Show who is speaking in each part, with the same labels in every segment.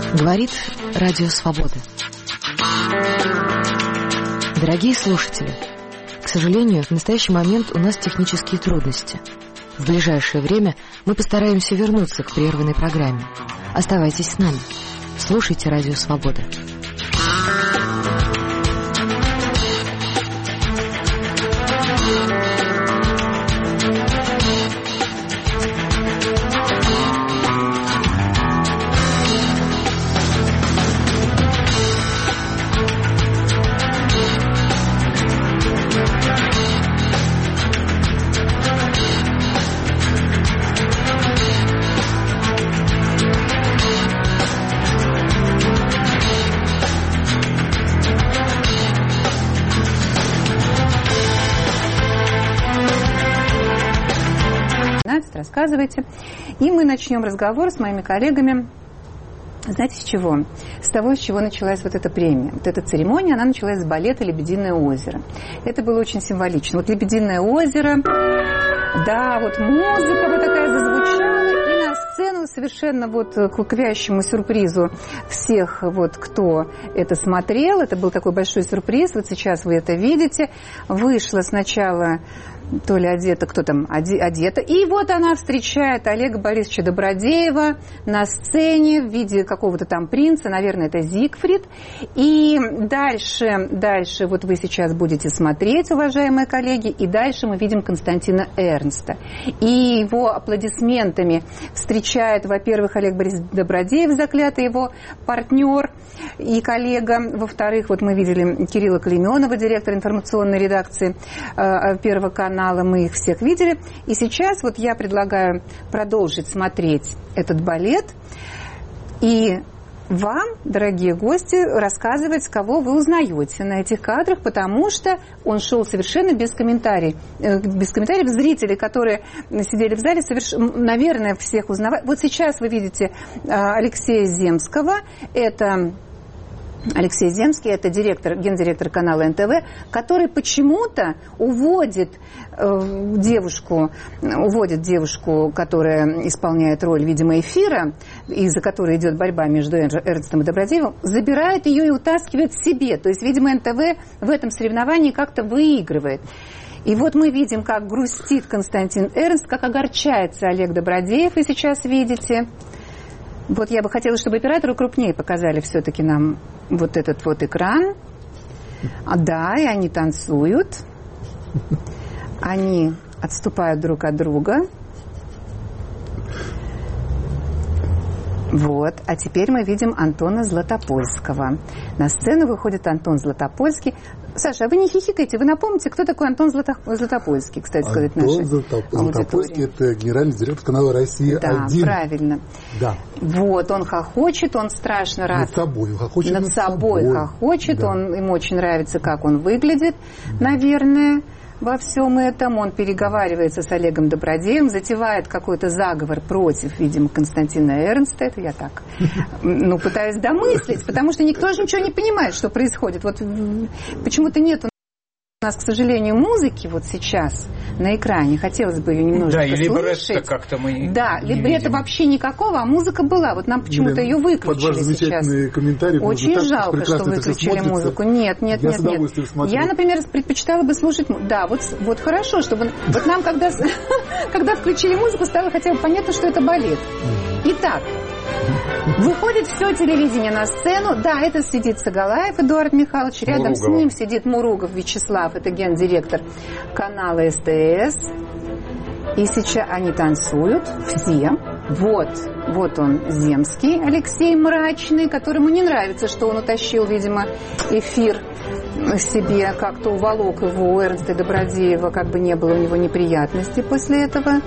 Speaker 1: Говорит Радио Свобода. Дорогие слушатели, к сожалению, в настоящий момент у нас технические трудности. В ближайшее время мы постараемся вернуться к прерванной программе. Оставайтесь с нами. Слушайте Радио Свобода.
Speaker 2: Рассказывайте. И мы начнем разговор с моими коллегами. Знаете, с чего? С того, с чего началась вот эта премия. Вот эта церемония, она началась с балета «Лебединое озеро». Это было очень символично. Вот «Лебединое озеро», да, вот музыка вот такая зазвучала, и на сцену совершенно вот к вящему сюрпризу всех, вот кто это смотрел, это был такой большой сюрприз, вот сейчас вы это видите, вышла сначала то ли одета, кто там одета. И вот она встречает Олега Борисовича Добродеева на сцене в виде какого-то там принца, наверное, это Зигфрид. И дальше вот вы сейчас будете смотреть, уважаемые коллеги, и дальше мы видим Константина Эрнста. И его аплодисментами встречает, во-первых, Олег Борисович Добродеев, заклятый его партнер и коллега. Во-вторых, вот мы видели Кирилла Клейменова, директора информационной редакции Первого канала. Мы их всех видели. И сейчас вот я предлагаю продолжить смотреть этот балет. И вам, дорогие гости, рассказывать, кого вы узнаете на этих кадрах, потому что он шел совершенно без комментариев. Без комментариев. Зрители, которые сидели в зале, наверное, всех узнавали. Вот сейчас вы видите Алексея Земского. Это Алексей Земский, это гендиректор канала НТВ, который почему-то уводит девушку, которая исполняет роль, видимо, эфира, из-за которой идет борьба между Эрнстом и Добродеевым, забирает ее и утаскивает к себе. То есть, видимо, НТВ в этом соревновании как-то выигрывает. И вот мы видим, как грустит Константин Эрнст, как огорчается Олег Добродеев, вы сейчас видите. Вот я бы хотела, чтобы оператору крупнее показали все-таки нам вот этот вот экран. Да, и они танцуют. Они отступают друг от друга. Вот. А теперь мы видим Антона Златопольского. На сцену выходит Антон Златопольский. Саша, а вы не хихикайте, вы напомните, кто такой Антон Златопольский, кстати сказать, нашей
Speaker 3: Златопольский – это генеральный директор канала «Россия-1».
Speaker 2: Да, правильно.
Speaker 3: Да.
Speaker 2: Вот, он хохочет, он страшно рад.
Speaker 3: Над собой хохочет.
Speaker 2: Над собой хохочет, да. Ему очень нравится, как он выглядит, наверное, во всем этом. Он переговаривается с Олегом Добродеевым, затевает какой-то заговор против, видимо, Константина Эрнста. Это я так, пытаюсь домыслить, потому что никто же ничего не понимает, что происходит. Вот почему-то нет у нас, к сожалению, музыки вот сейчас на экране. Хотелось бы ее немножечко слышать.
Speaker 4: Да, и либретто как-то мы
Speaker 2: да, либретто вообще никакого, а музыка была. Вот нам почему-то ее выключили сейчас. Очень жалко, что выключили музыку. Нет. Я, например, предпочитала бы слушать... Да, вот хорошо, чтобы... Вот нам, когда включили музыку, стало хотя бы понятно, что это балет. Итак, выходит все телевидение на сцену. Да, это сидит Сагалаев Эдуард Михайлович. Рядом с ним сидит Муругов Вячеслав. Это гендиректор канала СТС. И сейчас они танцуют все. Вот он, Земский, Алексей мрачный, которому не нравится, что он утащил, видимо, эфир себе, как-то уволок его у Эрнста Добродеева, как бы не было у него неприятностей после этого.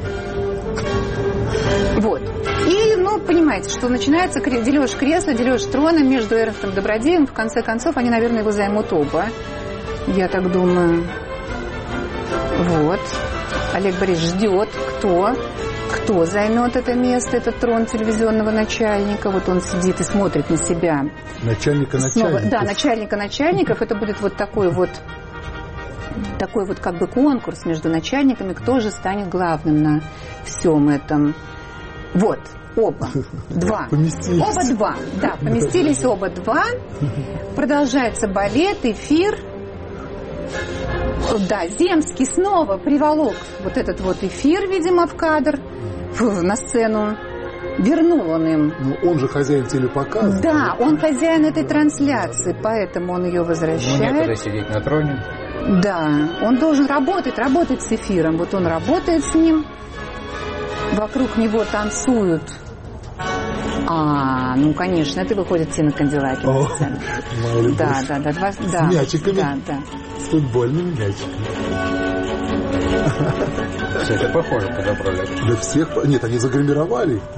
Speaker 2: Вот. И, понимаете, что начинается дележ кресла, дележ трона между Эрнстом и Добродеевым. В конце концов, они, наверное, его займут оба. Я так думаю. Вот. Олег Борисович ждет, кто займет это место, этот трон телевизионного начальника. Вот он сидит и смотрит на себя.
Speaker 3: Начальника начальников.
Speaker 2: Да, начальника начальников. Это будет вот такой вот как бы конкурс между начальниками, кто же станет главным на всем этом. Вот. Оба. Два.
Speaker 3: Поместились.
Speaker 2: Оба два. Да, поместились оба два. Продолжается балет, эфир. Да, Земский снова приволок вот этот вот эфир, видимо, в кадр, на сцену. Вернул он им.
Speaker 3: Ну, он же хозяин телепоказа.
Speaker 2: Да, он хозяин этой трансляции, поэтому он ее возвращает.
Speaker 4: Ну, некогда сидеть на троне.
Speaker 2: Да, он должен работать с эфиром. Вот он работает с ним. Вокруг него танцуют. Ну, конечно, это выходит Тина Канделаки на сцену. Да.
Speaker 3: С мячиками.
Speaker 2: Да.
Speaker 3: С футбольными мячиками.
Speaker 4: Все это похоже подобрали.
Speaker 3: Да всех... Нет, они загримировали их.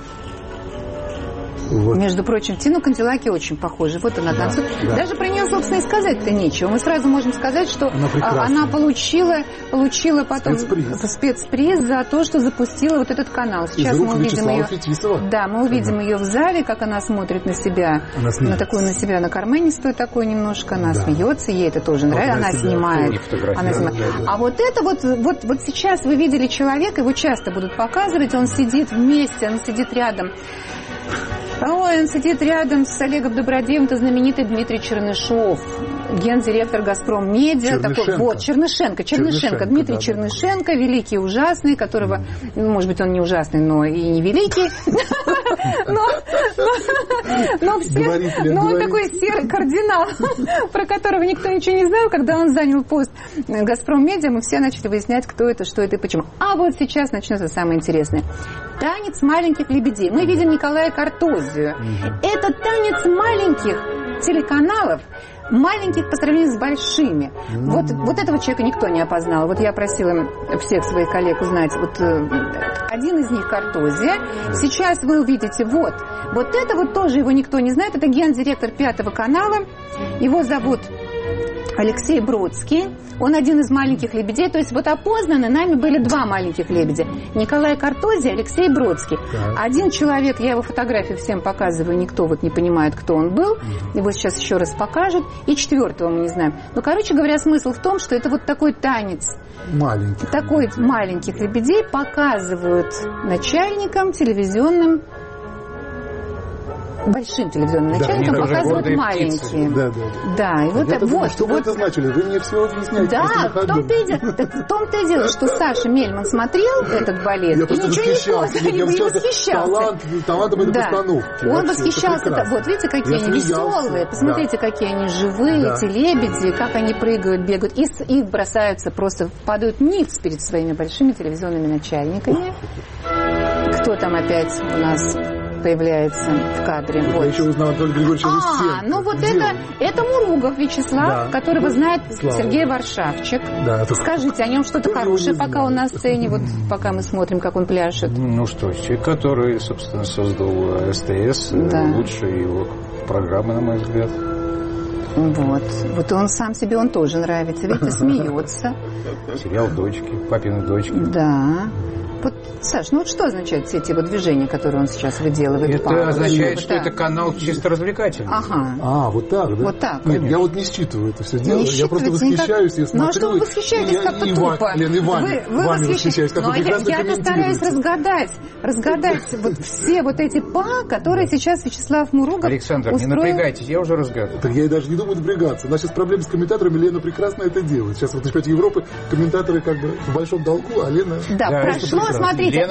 Speaker 3: Вот.
Speaker 2: Между прочим, Тину Канделаки очень похожа. Вот она танцует. Да. Даже про нее, собственно, и сказать-то нечего. Мы сразу можем сказать, что она получила потом спецприз за то, что запустила вот этот канал. Сейчас мы увидим ее. Да, мы увидим ее в зале, как она смотрит на себя, на себя на карманистую такую немножко. Она смеется, ей это тоже нравится. Она снимает. А вот это вот сейчас вы видели человека, его часто будут показывать. Он сидит вместе, он сидит рядом. Он сидит рядом с Олегом Добродеевым, это знаменитый Дмитрий Чернышов, гендиректор «Газпром Медиа». Чернышенко. Дмитрий Чернышенко, великий и ужасный, которого, может быть, он не ужасный, но и не великий. Но он такой серый кардинал, про которого никто ничего не знал. Когда он занял пост «Газпром Медиа», мы все начали выяснять, кто это, что это и почему. А вот сейчас начнется самое интересное. Танец маленьких лебедей. Мы видим Николая Картозию. Это танец маленьких телеканалов, маленьких по сравнению с большими. Вот этого человека никто не опознал. Вот я просила всех своих коллег узнать. Вот один из них Картозия. Сейчас вы увидите, вот это вот тоже его никто не знает. Это гендиректор 5 канала. Его зовут Алексей Бродский. Он один из маленьких лебедей. То есть вот опознаны нами были 2 маленьких лебедя. Николай Картозий, Алексей Бродский. Один человек, я его фотографию всем показываю, никто вот не понимает, кто он был. Его сейчас еще раз покажут. И 4-го мы не знаем. Но, короче говоря, смысл в том, что это вот такой танец. Маленьких лебедей показывают начальникам телевизионным, большим телевизионным начальникам, показывают маленькие. Да, и вот
Speaker 3: что вы это значили? Вы мне все объясняете.
Speaker 2: Да, в том-то и дело, что Саша Мельман смотрел этот балет и ничего не восхищался.
Speaker 3: Талантом этой постановки.
Speaker 2: Он восхищался. Вот видите, какие они веселые. Посмотрите, какие они живые, эти лебеди, как они прыгают, бегают. И бросаются, просто падают ниц перед своими большими телевизионными начальниками. Кто там опять у нас появляется в кадре?
Speaker 3: Я еще узнал Анатолия Григорьевича Лысенко.
Speaker 2: Ну вот это Муругов Вячеслав, которого знает Сергей Варшавчик. Скажите о нем что-то хорошее, пока он на сцене, вот пока мы смотрим, как он пляшет.
Speaker 4: Ну что, человек, который, собственно, создал СТС, лучшие его программы, на мой взгляд. Вот он сам себе, он тоже нравится, видите, смеется. Сериал «Дочки», «Папины дочки».
Speaker 2: Да. Вот, Саш, ну вот что означают все эти вот движения, которые он сейчас выделывает?
Speaker 4: Это означает, что это канал чисто развлекательный.
Speaker 2: Ага.
Speaker 3: Вот так, да?
Speaker 2: Вот так.
Speaker 3: Нет, я вот не считываю это все дело. Я просто восхищаюсь, я смотрю.
Speaker 2: Ну а что вы восхищаетесь как-то тупо?
Speaker 3: Лен, вами восхищаюсь.
Speaker 2: Ну а я стараюсь разгадать вот все вот эти которые сейчас Вячеслав Муругов
Speaker 4: Александр, не напрягайтесь, я уже разгадываю.
Speaker 3: Так я и даже не думаю напрягаться. У нас сейчас проблемы с комментаторами, Лена прекрасно это делает. Сейчас вот на чемпионате Европы комментаторы как бы в большом долгу, а Лена...
Speaker 2: Да, смотрите,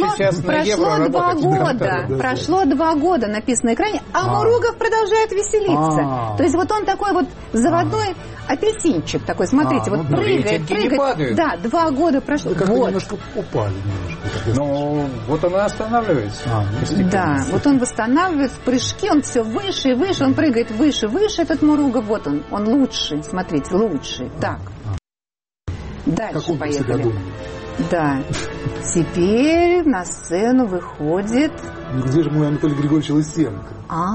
Speaker 2: прошло 2 года, написано на экране, а Муругов продолжает веселиться. То есть вот он такой вот заводной апельсинчик такой, смотрите, вот прыгает. Да, 2 года прошло.
Speaker 3: Вы как-то немножко упали.
Speaker 4: Ну, вот он и останавливается.
Speaker 2: Да, вот он восстанавливает прыжки, он все выше и выше, он прыгает выше, этот Муругов, вот он лучший, смотрите, лучший. Так, дальше поехали. Да. Теперь на сцену выходит...
Speaker 3: Где же мой Анатолий Григорьевич Лысенко?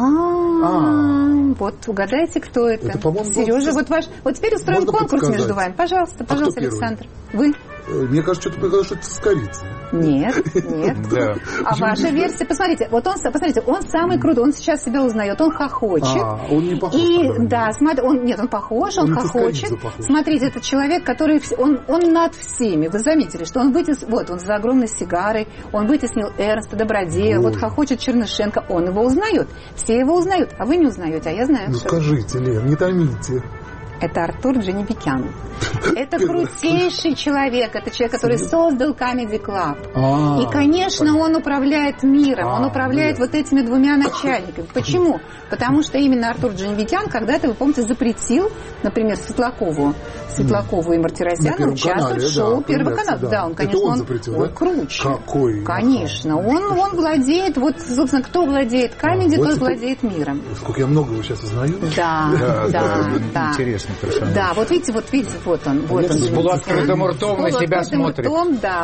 Speaker 2: Вот угадайте, кто это. Это, по-моему, Сережа, вот теперь устроим конкурс между вами. Пожалуйста, Александр. Вы?
Speaker 3: Мне кажется, что-то показалось, что это с корицей.
Speaker 2: Нет. Да. А ваша версия, посмотрите, он самый крутой, он сейчас себя узнает, он хохочет.
Speaker 3: Он не похож.
Speaker 2: Да, смотри, он похож, он хохочет. Смотрите, это человек, который, он над всеми. Вы заметили, что он он за огромной сигарой, он вытеснил Эрнста Добродея, вот хохочет Чернышенко, он его узнает. Все его узнают, а вы не узнаете, а я знаю.
Speaker 3: Ну скажите, Лен, не томите.
Speaker 2: Это Артур Джанибекян. Это крутейший человек. Это человек, который создал Comedy Club. И, конечно, он управляет миром. Он управляет вот этими двумя начальниками. Почему? Потому что именно Артур Джанибекян когда-то, вы помните, запретил, например, Светлакову и Мартиросяну участвовать в шоу Первого канала. Да, он, конечно,
Speaker 3: он запретил,
Speaker 2: он круче.
Speaker 3: Какой?
Speaker 2: Конечно. Он владеет, вот, собственно, кто владеет Comedy, тот владеет миром.
Speaker 3: Сколько я много его сейчас узнаю.
Speaker 2: Да.
Speaker 4: Интересный персонаж.
Speaker 2: Да, вот видите, вот он.
Speaker 4: С полуоткрытым ртом на себя смотрит.
Speaker 2: Да,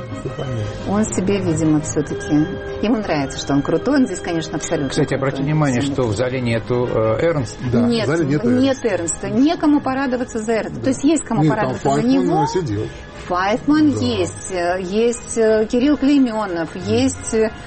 Speaker 2: он себе, видимо, все-таки... Ему нравится, что он крутой, он здесь, конечно, абсолютно.
Speaker 4: Кстати, обратите внимание, что в зале нету Эрнста.
Speaker 3: Да,
Speaker 2: нет Эрнста. Некому порадоваться за Эрнста. То есть кому порадоваться за него. Файфман есть Кирилл Клейменов, есть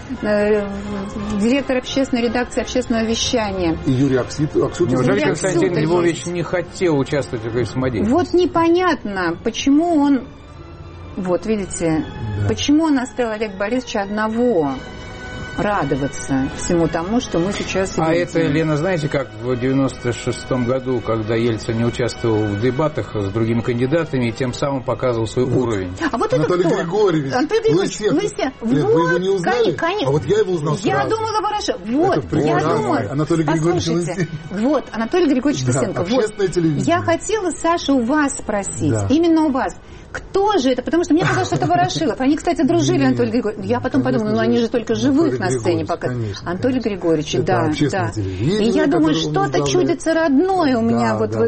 Speaker 2: директор общественной редакции общественного вещания.
Speaker 3: И Юрий Аксютов.
Speaker 4: Неужели Константин Львович не хотел участвовать в этой самодеятельности?
Speaker 2: Вот непонятно, почему он... Вот, видите, почему он оставил Олега Борисовича одного радоваться всему тому, что мы сейчас видим.
Speaker 4: Это, Лена, знаете, как в 96-м году, когда Ельцин не участвовал в дебатах с другими кандидатами и тем самым показывал свой уровень.
Speaker 2: А вот это
Speaker 3: Анатолий
Speaker 2: кто?
Speaker 3: Григорьевич.
Speaker 2: Анатолий Григорьевич.
Speaker 3: Вы его не узнали?
Speaker 2: Конечно.
Speaker 3: А вот я его узнал сразу.
Speaker 2: Я думала, хорошо. Вот, я думала.
Speaker 3: Анатолий Григорьевич
Speaker 2: Послушайте, вот, Анатолий Григорьевич Лысенко.
Speaker 3: Общественное телевидение.
Speaker 2: Я хотела, Саша, у вас спросить. Именно у вас. Кто же это? Потому что мне казалось, что это Ворошилов. Они, кстати, дружили, Анатолий Григорьевич. Я потом подумала, они же только живых на сцене показывают. Анатолий Григорьевич, да. И я думаю, что-то чудится родное у меня вот в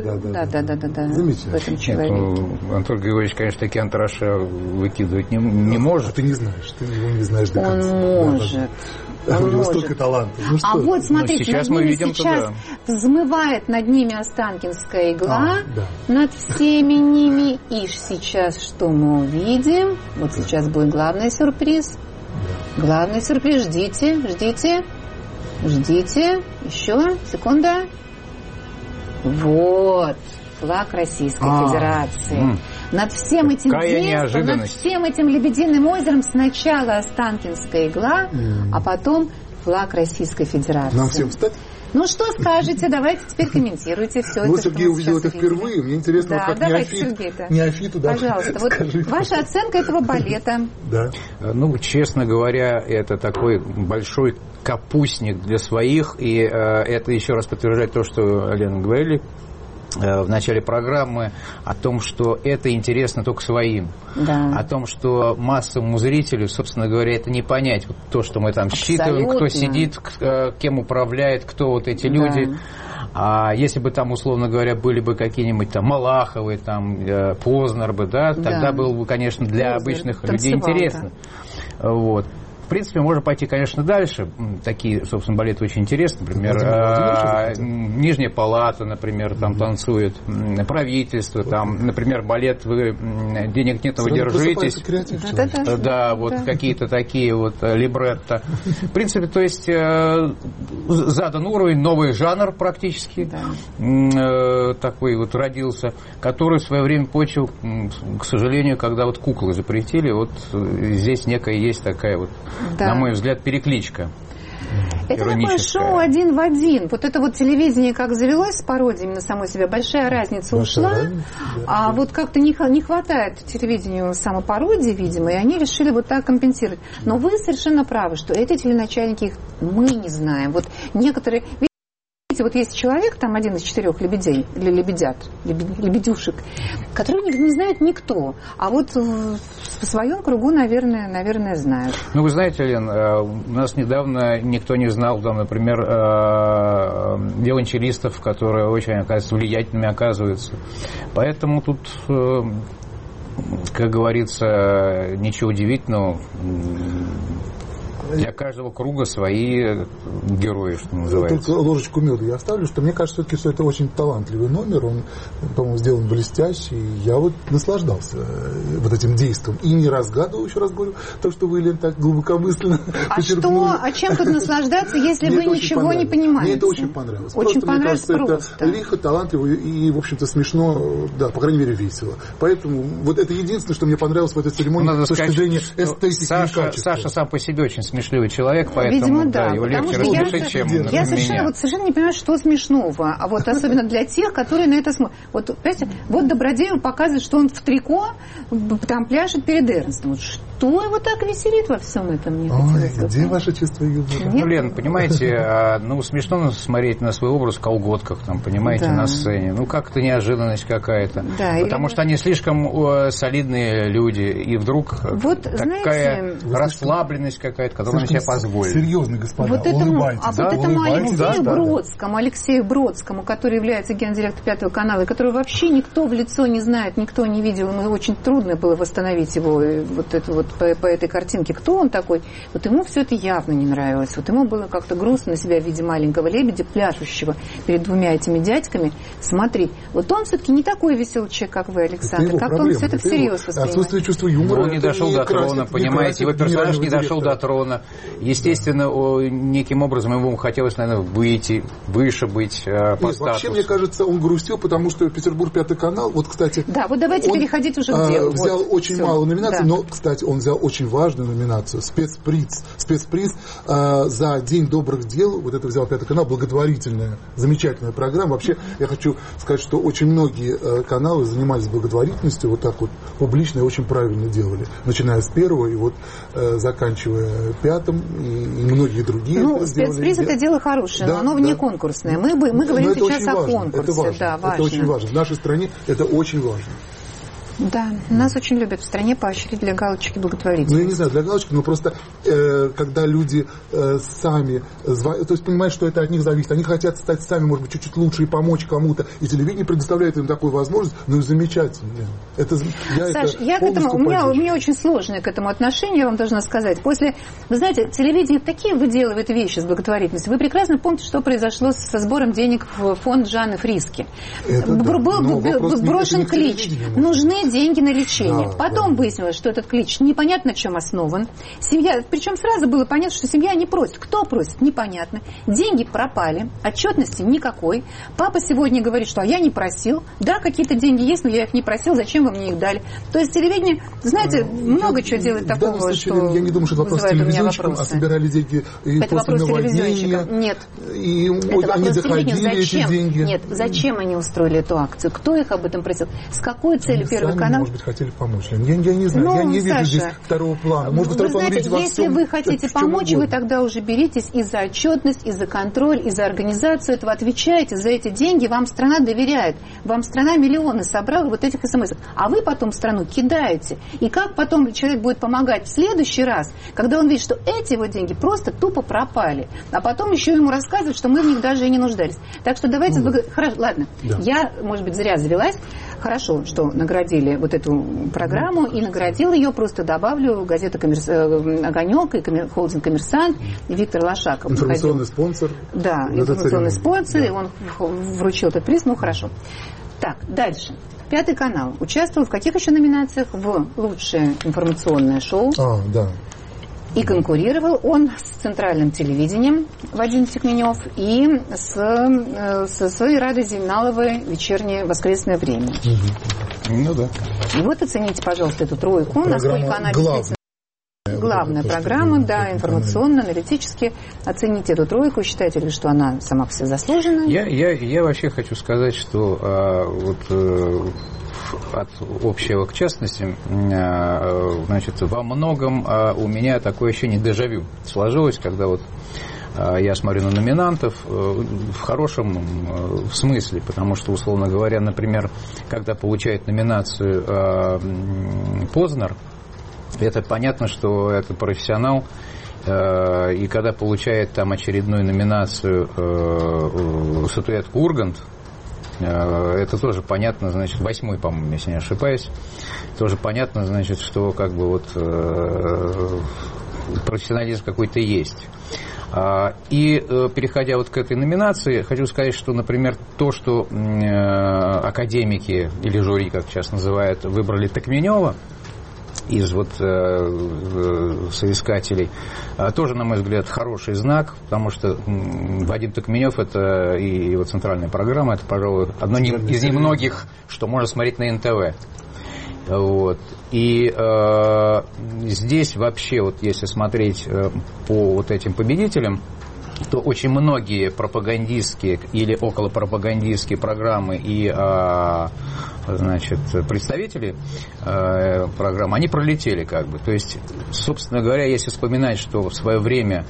Speaker 2: этом человеке.
Speaker 4: Анатолий Григорьевич, конечно, такие антраша выкидывать не может.
Speaker 3: Ты не знаешь, ты его не знаешь до конца.
Speaker 2: Он может.
Speaker 3: У него столько талантов.
Speaker 2: А вот смотрите,
Speaker 4: сейчас
Speaker 2: над ними сейчас взмывает над ними Останкинская игла, над всеми ними. И сейчас что мы увидим? Вот сейчас будет главный сюрприз. Главный сюрприз. Ждите. Еще секунда. Вот. Флаг Российской Федерации. Над всем этим действом, над всем этим Лебединым озером сначала Останкинская игла, а потом флаг Российской Федерации.
Speaker 3: Нам всем встать?
Speaker 2: Ну, что скажете? Давайте теперь комментируйте все это.
Speaker 3: Сергей увидел это впервые. Мне интересно,
Speaker 2: да,
Speaker 3: как неофиту.
Speaker 2: Пожалуйста, вот ваша оценка этого балета.
Speaker 3: Да.
Speaker 4: Ну, честно говоря, это такой большой капустник для своих. И это еще раз подтверждает то, что Лена говорили в начале программы, о том, что это интересно только своим.
Speaker 2: Да.
Speaker 4: О том, что массовому зрителю, собственно говоря, это не понять. Вот то, что мы там считываем, кто сидит, кем управляет, кто вот эти люди. А если бы там, условно говоря, были бы какие-нибудь там Малаховы, там, Познер бы, тогда было бы, конечно, для обычных людей интересно. Вот. В принципе, можно пойти, конечно, дальше. Такие, собственно, балеты очень интересны. Например, Нижняя палата, например, там танцует. Правительство, там, например, балет «Вы денег нет, но вы держитесь». Да, вот какие-то такие вот либретто. В принципе, то есть задан уровень, новый жанр практически такой вот родился, который в свое время почил, к сожалению, когда вот куклы запретили, вот здесь некая есть такая вот, на мой взгляд, перекличка.
Speaker 2: Это такое шоу один в один. Вот это вот телевидение как завелось с пародиями на само себя, большая разница ушла, а вот как-то не хватает телевидению самопародии, видимо, и они решили вот так компенсировать. Но вы совершенно правы, что эти теленачальники, мы не знаем. Вот некоторые... Вот есть человек, там один из 4 лебедей, или лебедюшек, который не знает никто. А вот в своем кругу, наверное, знают.
Speaker 4: Ну, вы знаете, Лен, у нас недавно никто не знал, там, например, виолончелистов, которые очень, оказывается, влиятельными оказываются. Поэтому тут, как говорится, ничего удивительного. Для каждого круга свои герои, что называется.
Speaker 3: Только ложечку меда я оставлю, что мне кажется, все-таки, что это очень талантливый номер, он, по-моему, сделан блестяще, и я вот наслаждался вот этим действием. И не разгадывал, еще раз говорю, то, что вы, Лен, так глубокомысленно
Speaker 2: почерпнули. А чем тут наслаждаться, если вы ничего не понимаете?
Speaker 3: Мне это очень понравилось.
Speaker 2: Очень
Speaker 3: понравилось, мне кажется, это лихо, талантливо и, в общем-то, смешно, да, по крайней мере, весело. Поэтому вот это единственное, что мне понравилось в этой церемонии, с точки зрения эстетики и качества.
Speaker 4: Саша сам по себе очень смешливый человек, поэтому
Speaker 2: видимо, да,
Speaker 4: его легче рассмешить, чем
Speaker 2: я совершенно не понимаю, что смешного, а вот особенно для тех, которые на это смотрят. Вот, понимаете, вот Добродеев показывает, что он в трико там пляшет перед Эрнстом. Вот что его так веселит во всем этом?
Speaker 3: Где ваше чувство юмора?
Speaker 4: Ну, Лен, понимаете, смешно смотреть на свой образ в колготках, там, понимаете, на сцене. Ну, как-то неожиданность какая-то. Да, потому что они слишком солидные люди, и вдруг вот, такая расслабленность какая-то, которую он себе позволит.
Speaker 3: Серьезный господа,
Speaker 2: вот этому Алексею Бродскому, который является гендиректором Пятого канала, и которого вообще никто в лицо не знает, никто не видел, ему очень трудно было восстановить его вот это вот по этой картинке, кто он такой, вот ему все это явно не нравилось. Вот ему было как-то грустно на себя в виде маленького лебедя, пляшущего перед двумя этими дядьками, смотреть. Вот он все-таки не такой веселый человек, как вы, Александр. Как он все это всерьез воспринимает?
Speaker 3: Отсутствие чувства юмора.
Speaker 4: Он не дошел до трона, понимаете, его персонаж не дошел до трона. Естественно, неким образом ему хотелось, наверное, выйти, выше быть по статусу.
Speaker 3: Вообще, мне кажется, он грустил, потому что Петербург Пятый канал, вот, кстати...
Speaker 2: Да, вот давайте переходить уже к делу.
Speaker 3: Взял очень мало номинаций, но, кстати, он взял очень важную номинацию, спецприз за День добрых дел, вот это взял Пятый канал, благотворительная, замечательная программа. Вообще, я хочу сказать, что очень многие каналы занимались благотворительностью, вот так вот публично и очень правильно делали, начиная с первого и вот заканчивая Пятым, и многие другие.
Speaker 2: Ну, спецприз это дело хорошее, но оно вне конкурсное. Мы говорим сейчас о конкурсе.
Speaker 3: Это важно. Это очень важно. В нашей стране это очень важно.
Speaker 2: Да, нас очень любят в стране поощрить для галочки благотворительности.
Speaker 3: Ну, я не знаю, для галочки, но просто когда люди сами, то есть понимают, что это от них зависит, они хотят стать сами, может быть, чуть-чуть лучше и помочь кому-то, и телевидение предоставляет им такую возможность, ну и замечательно.
Speaker 2: Саш, у меня очень сложное к этому отношение, я вам должна сказать. Вы знаете, телевидение такие выделывает вещи с благотворительностью. Вы прекрасно помните, что произошло со сбором денег в фонд Жанны Фриске. Был брошен клич. Нужны деньги на лечение. Потом выяснилось, что этот клич непонятно на чем основан. Семья, причем сразу было понятно, что семья не просит. Кто просит? Непонятно. Деньги пропали, отчетности никакой. Папа сегодня говорит, что я не просил. Да, какие-то деньги есть, но я их не просил. Зачем вы мне их дали? То есть телевидение, знаете, много чего делает такого, что
Speaker 3: я не думаю, что это вопрос телевизионщикам, а собирали деньги и
Speaker 2: это
Speaker 3: после наводнения.
Speaker 2: Нет.
Speaker 3: И они доходили эти деньги.
Speaker 2: Нет, зачем они устроили эту акцию? Кто их об этом просил? С какой целью Первый канал?
Speaker 3: Может быть, хотели помочь. Я не знаю, я не вижу здесь второго плана. Может, второй план видеть во всем.
Speaker 2: Если вы хотите помочь, вы тогда уже беритесь и за отчетность, и за контроль, и за организацию этого, отвечаете за эти деньги, вам страна доверяет. Вам страна миллионы собрала вот этих смс. А вы потом страну кидаете. И как потом человек будет помогать в следующий раз, когда он видит, что эти его деньги просто тупо пропали. А потом еще ему рассказывают, что мы в них даже и не нуждались. Так что давайте... Хорошо, ладно. Да. Я, может быть, зря завелась. Хорошо, что наградили вот эту программу, и наградил ее, просто добавлю, газета «Огонек» и холдинг «Коммерсант», и Виктор Лошаков.
Speaker 3: Информационный спонсор.
Speaker 2: Да, информационный спонсор, и он вручил этот приз, хорошо. Так, дальше. Пятый канал участвовал в каких еще номинациях? В лучшее информационное шоу.
Speaker 3: Да.
Speaker 2: И конкурировал он с центральным телевидением Вадим Тикменев и со своей Радой Зейналовой «Вечернее воскресное время».
Speaker 4: Ну да.
Speaker 2: И вот оцените, пожалуйста, эту тройку, насколько она действительно... Главная программа, да, информационно-аналитически. Оцените эту тройку, считаете ли, что она сама по себе заслужена?
Speaker 4: Я вообще хочу сказать, что от общего к частности, значит, во многом у меня такое ощущение дежавю сложилось, когда вот я смотрю на номинантов в хорошем смысле, потому что, условно говоря, например, когда получает номинацию Познер, это понятно, что это профессионал, и когда получает там очередную номинацию статуэтку Ургант, Это тоже понятно, значит, 8-й, по-моему, если не ошибаюсь. Тоже понятно, значит, что как бы вот профессионализм какой-то есть. И переходя вот к этой номинации, хочу сказать, что, например, то, что академики или жюри, как сейчас называют, выбрали Токменева из вот соискателей, тоже, на мой взгляд, хороший знак, потому что Вадим Токменев — это и его центральная программа, это, пожалуй, одно из немногих, что можно смотреть на НТВ. Вот. И здесь вообще, вот если смотреть по вот этим победителям, то очень многие пропагандистские или околопропагандистские программы и значит, представители программы, они пролетели как бы. То есть, собственно говоря, если вспоминать, что в свое время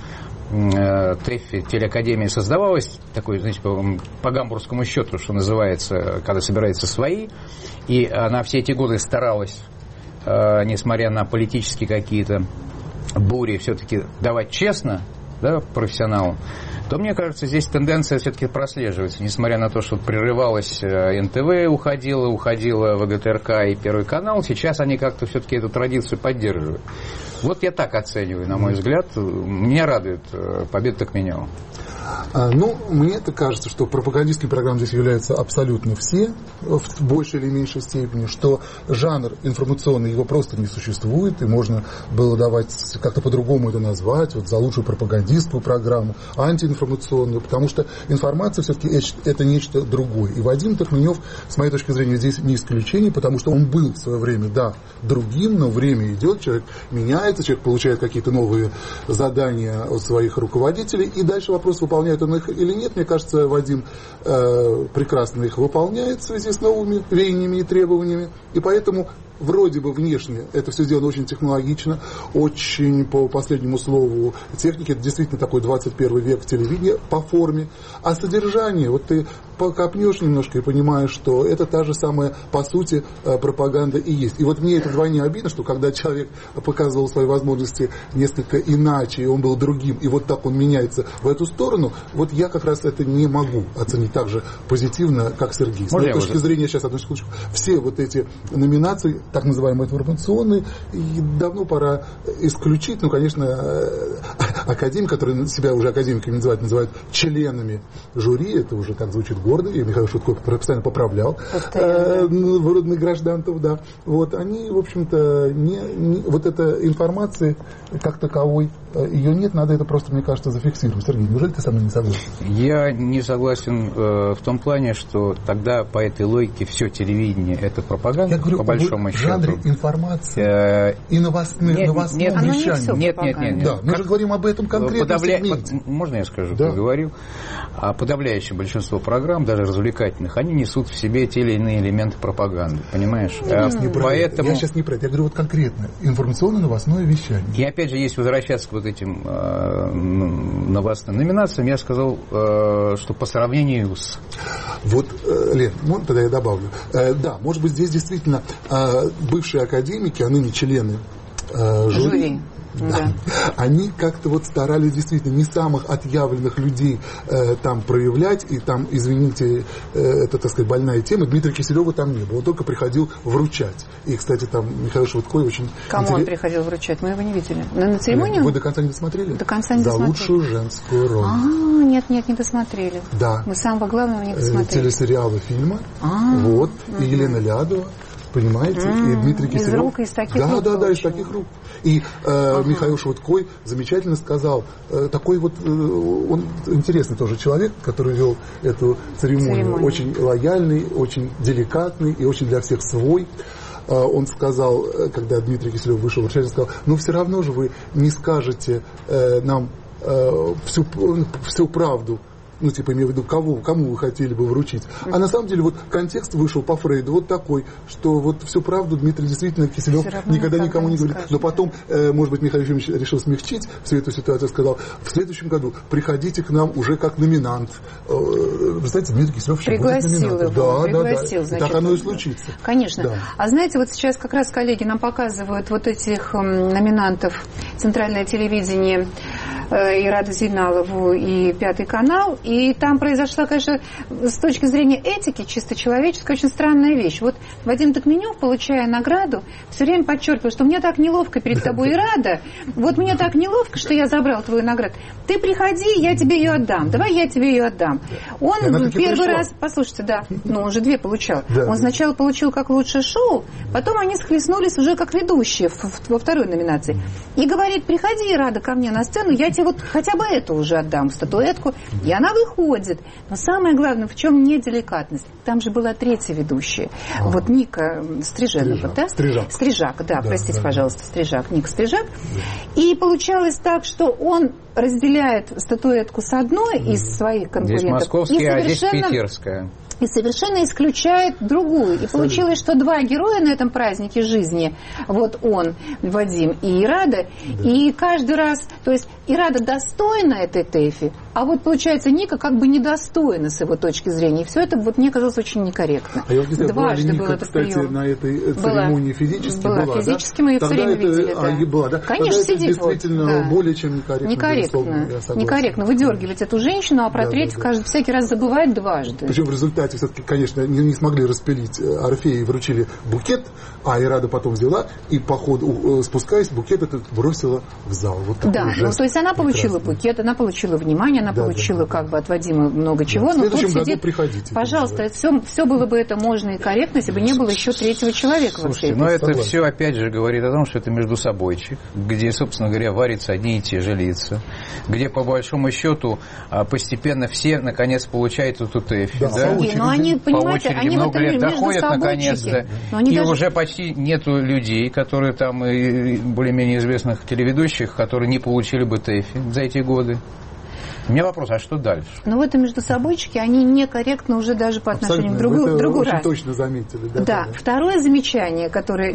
Speaker 4: ТЭФИ, телеакадемия, создавалась такой, знаете, по гамбургскому счету, что называется, когда собираются свои, и она все эти годы старалась, несмотря на политические какие-то бури, все-таки давать честно, да, профессионалам, то, мне кажется, здесь тенденция все-таки прослеживается, несмотря на то, что прерывалось НТВ, уходила ВГТРК и Первый канал, сейчас они как-то все-таки эту традицию поддерживают. Вот я так оцениваю, на мой взгляд. Меня радует победа Токменева.
Speaker 3: Ну, мне-то кажется, что пропагандистскими программами здесь являются абсолютно все, в большей или меньшей степени, что жанр информационный, его просто не существует, и можно было давать, как-то по-другому это назвать, вот за лучшую пропагандистскую программу, антиинформационную, потому что информация все-таки это нечто другое. И Вадим Токменев, с моей точки зрения, здесь не исключение, потому что он был в свое время, да, другим, но время идет, человек меняется, человек получает какие-то новые задания от своих руководителей, и дальше вопрос, выполняет он их или нет. Мне кажется, Вадим прекрасно их выполняет в связи с новыми веяниями и требованиями, и поэтому вроде бы внешне это все сделано очень технологично, очень по последнему слову техники. Это действительно такой 21 век телевидения по форме. А содержание, вот ты покопнешь немножко и понимаешь, что это та же самая, по сути, пропаганда и есть. И вот мне это вдвойне обидно, что когда человек показывал свои возможности несколько иначе, и он был другим, и вот так он меняется в эту сторону, вот я как раз это не могу оценить так же позитивно, как Сергей. С моей точки зрения, сейчас, одну секундочку, все вот эти номинации, так называемые информационные, и давно пора исключить, ну, конечно, академики, которые себя уже академиками называют членами жюри, это уже так звучит гордо, и Михаил Шутко постоянно поправлял вроде гражданцев, да, вот, они, в общем-то, вот эта информация как таковой, ее нет, надо это просто, мне кажется, зафиксировать. Сергей, неужели ты со мной не согласен?
Speaker 4: Я не согласен в том плане, что тогда по этой логике все телевидение это пропаганда, я говорю, по большому счету.
Speaker 3: В жанре информации и новостном вещании.
Speaker 4: Нет.
Speaker 3: Да, мы же говорим об этом конкретном сегменте.
Speaker 4: Можно я скажу, да. Говорю? А подавляющее большинство программ, даже развлекательных, они несут в себе те или иные элементы пропаганды, понимаешь?
Speaker 3: Я сейчас не про это, я говорю вот конкретно. Информационно-новостное вещание.
Speaker 4: И опять же, если возвращаться к вот этим новостным номинациям, я сказал, что по сравнению с...
Speaker 3: Вот, Лен, тогда я добавлю. Да, может быть, здесь действительно бывшие академики, а ныне члены жюри. Да. Они как-то вот старались действительно не самых отъявленных людей там проявлять, и там, извините, это, так сказать, больная тема. Дмитрия Киселева там не было, он только приходил вручать. И, кстати, там Михаил Швыдкой очень...
Speaker 2: Кому он приходил вручать? Мы его не видели. На церемонию?
Speaker 3: Вы до конца не досмотрели?
Speaker 2: До конца не досмотрели.
Speaker 3: За лучшую женскую роль.
Speaker 2: Нет, не досмотрели.
Speaker 3: Да.
Speaker 2: Мы самого главного не досмотрели.
Speaker 3: Телесериалы, фильма. Вот. И Елена Лядова. Понимаете? И Дмитрий Киселев.
Speaker 2: Из рук, из таких рук.
Speaker 3: Да, из таких рук. И Михаил Швыдкой замечательно сказал, такой вот, он интересный тоже человек, который вел эту церемонию. Очень лояльный, очень деликатный и очень для всех свой. Он сказал, когда Дмитрий Киселев вышел вручать, он сказал, ну все равно же вы не скажете нам всю правду. Ну, типа, имею в виду, кому вы хотели бы вручить. А на самом деле, вот контекст вышел по Фрейду вот такой, что вот всю правду Дмитрий действительно Киселев никогда никому не говорит. Скажет. Но потом, может быть, Михаил Ефимович решил смягчить всю эту ситуацию, сказал, в следующем году приходите к нам уже как номинант. Представляете, Дмитрий Киселев еще будет номинантом.
Speaker 2: Пригласил,
Speaker 3: значит, так оно и случится.
Speaker 2: Конечно.
Speaker 3: Да.
Speaker 2: А знаете, вот сейчас как раз коллеги нам показывают вот этих номинантов «Центральное телевидение». Ираду Зейналову и Пятый канал, и там произошла, конечно, с точки зрения этики, чисто человеческой, очень странная вещь. Вот Вадим Токменев, получая награду, все время подчеркивал, что мне так неловко перед тобой, Ирада, вот мне так неловко, что я забрал твою награду. Ты приходи, я тебе ее отдам, давай я тебе ее отдам. Он первый раз, послушайте, да, ну он же 2 получал. Он сначала получил как лучшее шоу, потом они схлестнулись уже как ведущие во второй номинации. И говорит, приходи, Ирада, ко мне на сцену, я тебе вот хотя бы эту уже отдам, статуэтку. И она выходит. Но самое главное, в чем неделикатность? Там же была 3-я ведущая. Вот Ника Стриженова, да? Стрижак, да, простите, пожалуйста, Стрижак, Ника Стрижак. И получалось так, что он разделяет статуэтку с одной из своих конкурентов.
Speaker 4: Здесь московская, а здесь питерская.
Speaker 2: И совершенно исключает другую. И получилось, что 2 героя на этом празднике жизни, вот он, Вадим, и Ирада, и каждый раз, то есть Ирада достойна этой ТЭФи, а вот получается Ника как бы недостойна с его точки зрения. И все это вот мне казалось очень некорректно.
Speaker 3: А я вот не знаю, была ли Ника, кстати, на этой церемонии физически?
Speaker 2: Была, физически мы ее все время видели.
Speaker 3: Да. Была, да?
Speaker 2: Конечно, сидит
Speaker 3: действительно
Speaker 2: вот,
Speaker 3: более чем некорректно.
Speaker 2: Некорректно выдергивать эту женщину, а про третью всякий раз забывает дважды.
Speaker 3: Причем в результате все-таки, конечно, не смогли распилить Орфея и вручили букет, а Ирада потом взяла и по ходу, спускаясь, букет этот бросила в зал. Вот
Speaker 2: да, ну, то есть она получила букет, она получила внимание, она получила как бы от Вадима много чего.
Speaker 3: В следующем году
Speaker 2: сидит,
Speaker 3: приходите.
Speaker 2: Пожалуйста, все было бы это можно и корректно, если бы не было еще 3-го человека.
Speaker 4: Слушайте, но это все опять же говорит о том, что это междусобойчик, где, собственно говоря, варятся одни и те же лица, где по большому счету постепенно все наконец получают эту ТЭФи.
Speaker 2: Да, да? Но они, понимаете, они
Speaker 4: много лет доходят наконец, да, и даже... уже почти нету людей, которые там, более-менее известных телеведущих, которые не получили бы ТЭФи за эти годы. У меня вопрос, а что дальше?
Speaker 2: Ну, в этом междусобойчике они некорректны уже даже по отношению к другому раз.
Speaker 3: Точно заметили.
Speaker 2: Да. Второе замечание,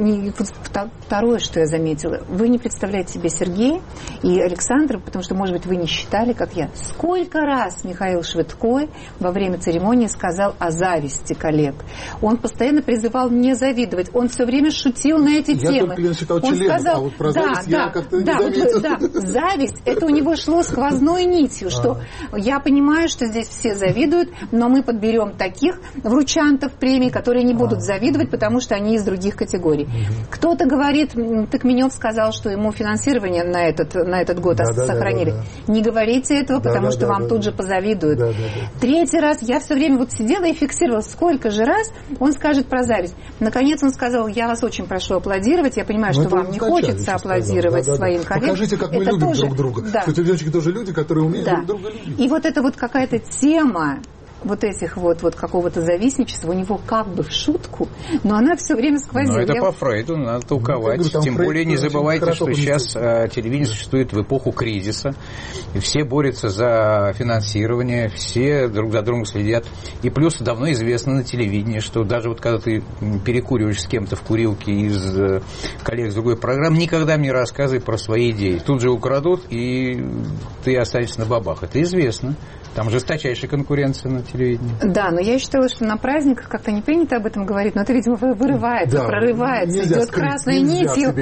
Speaker 2: второе, что я заметила, вы не представляете себе, Сергей и Александр, потому что, может быть, вы не считали, как я, сколько раз Михаил Швидко во время церемонии сказал о зависти коллег. Он постоянно призывал не завидовать. Он все время шутил на эти темы.
Speaker 3: Я считал членов, сказал, а вот про зависть я как-то не заметил.
Speaker 2: Зависть, это у него шло сквозной нитью, что я понимаю, что здесь все завидуют, но мы подберем таких вручантов премий, которые не будут завидовать, потому что они из других категорий. Кто-то говорит, Токменев сказал, что ему финансирование на этот год сохранили. Не говорите этого, потому что вам тут же позавидуют. Третий раз я все время вот сидела и фиксировала, сколько же раз он скажет про зависть. Наконец он сказал, я вас очень прошу аплодировать, я понимаю, что вам не хочется аплодировать своим коллегам.
Speaker 3: Покажите, как мы любим друг друга. Кстати, девочки тоже люди, которые умеют друг друга.
Speaker 2: И вот это вот какая-то тема вот этих вот какого-то завистничества у него как бы в шутку, но она все время сквозит.
Speaker 4: Но это по Фрейду надо толковать. Тем более не забывайте, что сейчас телевидение существует в эпоху кризиса, и все борются за финансирование, все друг за другом следят. И плюс давно известно на телевидении, что даже вот когда ты перекуриваешь с кем-то в курилке из коллег с другой программы, никогда мне рассказывай про свои идеи. Тут же украдут, и ты останешься на бабах. Это известно. Там жесточайшая конкуренция на телевидении.
Speaker 2: Да, но я считала, что на праздниках как-то не принято об этом говорить, но это, видимо, вырывается, прорывается, идет красной нитью.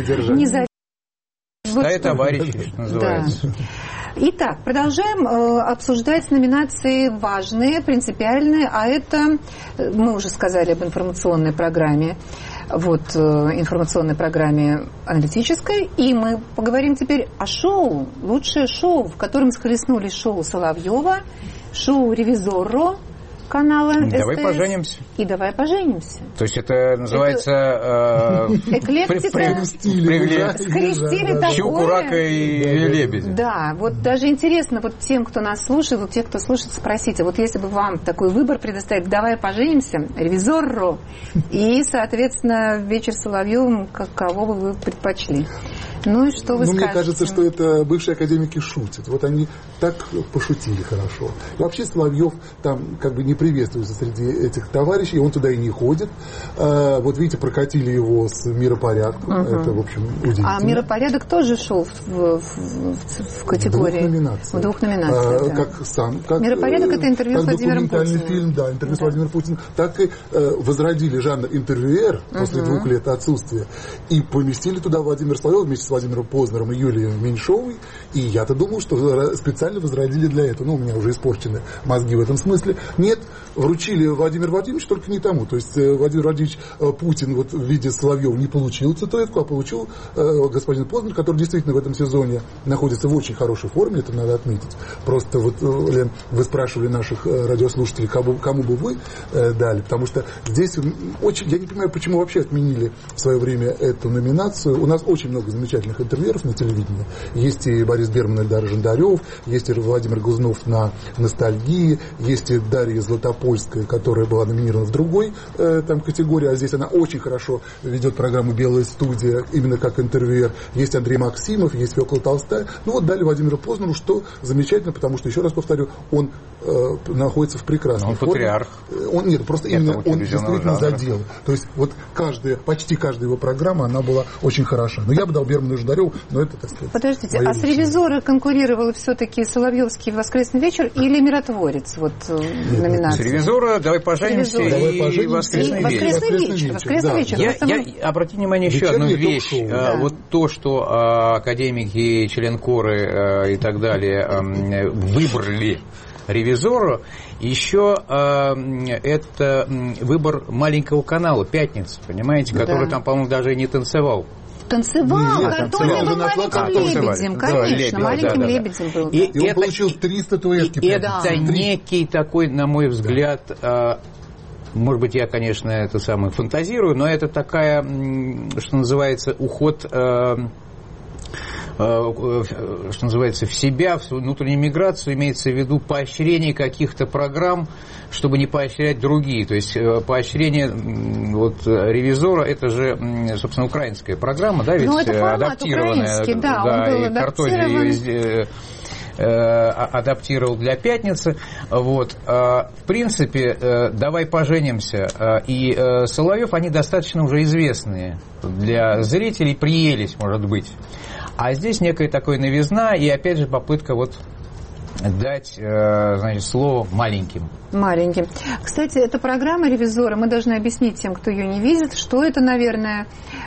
Speaker 4: Стая товарищей, что называется.
Speaker 2: Да. Итак, продолжаем обсуждать номинации важные, принципиальные, а это, мы уже сказали об информационной программе, информационной программе аналитической, и мы поговорим теперь о шоу, лучшее шоу, в котором схлестнулись шоу Соловьева, шоу «Ревизорро» канала СТС.
Speaker 4: Давай поженимся.
Speaker 2: И давай поженимся.
Speaker 4: То есть это называется...
Speaker 2: Эклектика. Скрестили такое.
Speaker 4: Щуку, рака и лебедя.
Speaker 2: Да, вот даже интересно, вот тем, кто нас слушает, вот те, кто слушает, спросите, вот если бы вам такой выбор предоставить, давай поженимся, «Ревизорро», и, соответственно, «Вечер с Соловьевым», кого бы вы предпочли? Ну и что вы скажете?
Speaker 3: Мне кажется, что это бывшие академики шутят. Вот они так пошутили хорошо. И вообще Соловьев там как бы не приветствуется среди этих товарищей, он туда и не ходит. Вот видите, прокатили его с «Миропорядком». Это, в общем, удивительно.
Speaker 2: А «Миропорядок» тоже шел в категории? В двух номинациях. «Миропорядок» — это интервью с Владимиром Путиным.
Speaker 3: Фильм, да, интервью с Владимиром Путиным. Так и возродили жанр интервьюер после 2 лет отсутствия и поместили туда Владимира Соловьева вместе с Владимиром Познером и Юлией Меньшовой, и я-то думал, что специально возродили для этого. Ну, у меня уже испорчены мозги в этом смысле. Нет, вручили Владимиру Владимировичу, только не тому. То есть Владимир Владимирович Путин вот в виде Соловьева не получил статуэтку, а получил господин Познер, который действительно в этом сезоне находится в очень хорошей форме, это надо отметить. Просто вот, Лен, вы спрашивали наших радиослушателей, кому бы вы дали, потому что здесь очень, я не понимаю, почему вообще отменили в свое время эту номинацию. У нас очень много замечательных интервьюеров на телевидении. Есть и Борис Берман, и Эльдар Жандарев, есть и Владимир Глазнов на «Ностальгии», есть и Дарья Златопольская, которая была номинирована в другой там категории, а здесь она очень хорошо ведет программу «Белая студия», именно как интервьюер. Есть Андрей Максимов, есть Фёкла Толстая. Ну вот дали Владимиру Познеру, что замечательно, потому что, еще раз повторю, он находится в прекрасной форме.
Speaker 4: Патриарх.
Speaker 3: Нет, просто именно он действительно задел. То есть вот почти каждая его программа, она была очень хороша. Но я бы дал Берману и Жандареву, но это, так сказать...
Speaker 2: Подождите, а с «Ревизоры» конкурировал все-таки Соловьевский «Воскресный вечер» или «Миротворец»? Вот номинация.
Speaker 4: С «Ревизора» «Давай поженимся» и «Воскресный вечер».
Speaker 2: «Воскресный вечер».
Speaker 4: Обратите внимание еще одну вещь. Вот то, что академики, членкоры и так далее выбрали «Ревизору», еще это выбор маленького канала «Пятница», понимаете, который там, по-моему, даже и не танцевал.
Speaker 2: Танцевал, который был маленьким лебедем, конечно, маленьким лебедем был.
Speaker 3: И он получил 3 статуэтки.
Speaker 4: Это некий такой, на мой взгляд, может быть, я, конечно, это самое фантазирую, но это такая, что называется, уход... что называется, в себя, в внутреннюю миграцию, имеется в виду поощрение каких-то программ, чтобы не поощрять другие. То есть поощрение вот «Ревизора» это же, собственно, украинская программа, да, ведь адаптированная, да, и Картони ее адаптировал для «Пятницы». Вот. В принципе, «Давай поженимся» и Соловьев, они достаточно уже известные для зрителей, приелись, может быть. А здесь некая такая новизна и, опять же, попытка вот дать, значит, слово маленьким.
Speaker 2: Маленьким. Кстати, эта программа «Ревизора», мы должны объяснить тем, кто ее не видит, что это, наверное,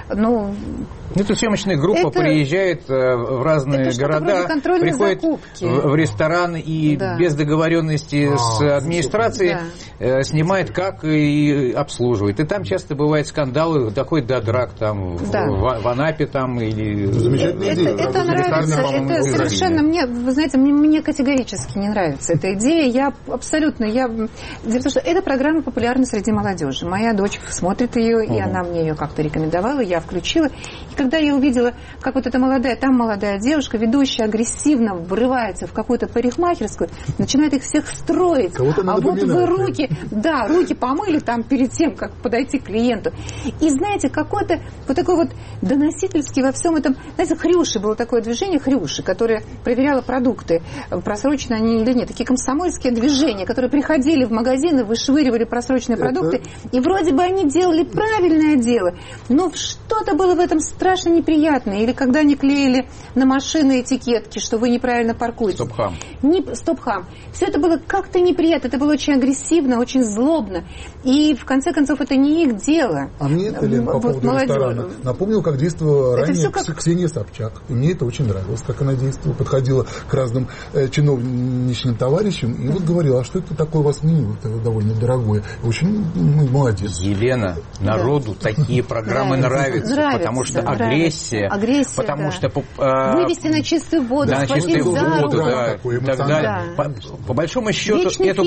Speaker 4: эта съемочная группа приезжает в разные города, приходит в ресторан и без договоренности с администрацией снимает, как и обслуживает. И там часто бывают скандалы, доходит до драк там, в Анапе там или...
Speaker 2: Это нравится, это совершенно мне, вы знаете, мне категорически не нравится эта идея. Я абсолютно, дело в том, что эта программа популярна среди молодежи. Моя дочь смотрит ее, и она мне ее как-то рекомендовала, я включила. И когда я увидела, как вот эта молодая девушка, ведущая, агрессивно врывается в какую-то парикмахерскую, начинает их всех строить. А вот вы руки помыли там перед тем, как подойти к клиенту. И знаете, какой-то вот такой вот доносительский во всем этом, знаете, Хрюши, было такое движение Хрюши, которое проверяло продукты, просроченные они или нет. Такие комсомольские движения, которые приходили в магазины, вышвыривали просроченные продукты, и вроде бы они делали правильное дело, но что-то было в этом страшно неприятное. Или когда они клеили на машины этикетки, что вы неправильно паркуете.
Speaker 4: Стоп-хам.
Speaker 2: Стоп-хам. Все это было как-то неприятно, это было очень агрессивно, очень злобно. И в конце концов это не их дело.
Speaker 3: А мне это, Лен, по поводу ресторана напомнил, как действовала ранее Ксения Собчак. И мне это очень нравилось, как она действовала, подходила к разным чиновничным товарищам и вот говорила, а что это такое у вас меню? Это довольно дорогое. Очень молодец.
Speaker 4: Елена, народу такие программы нравятся, потому что агрессия, потому что
Speaker 2: вывести на чистую воду, схватить за руку,
Speaker 4: и так далее. По большому счету эту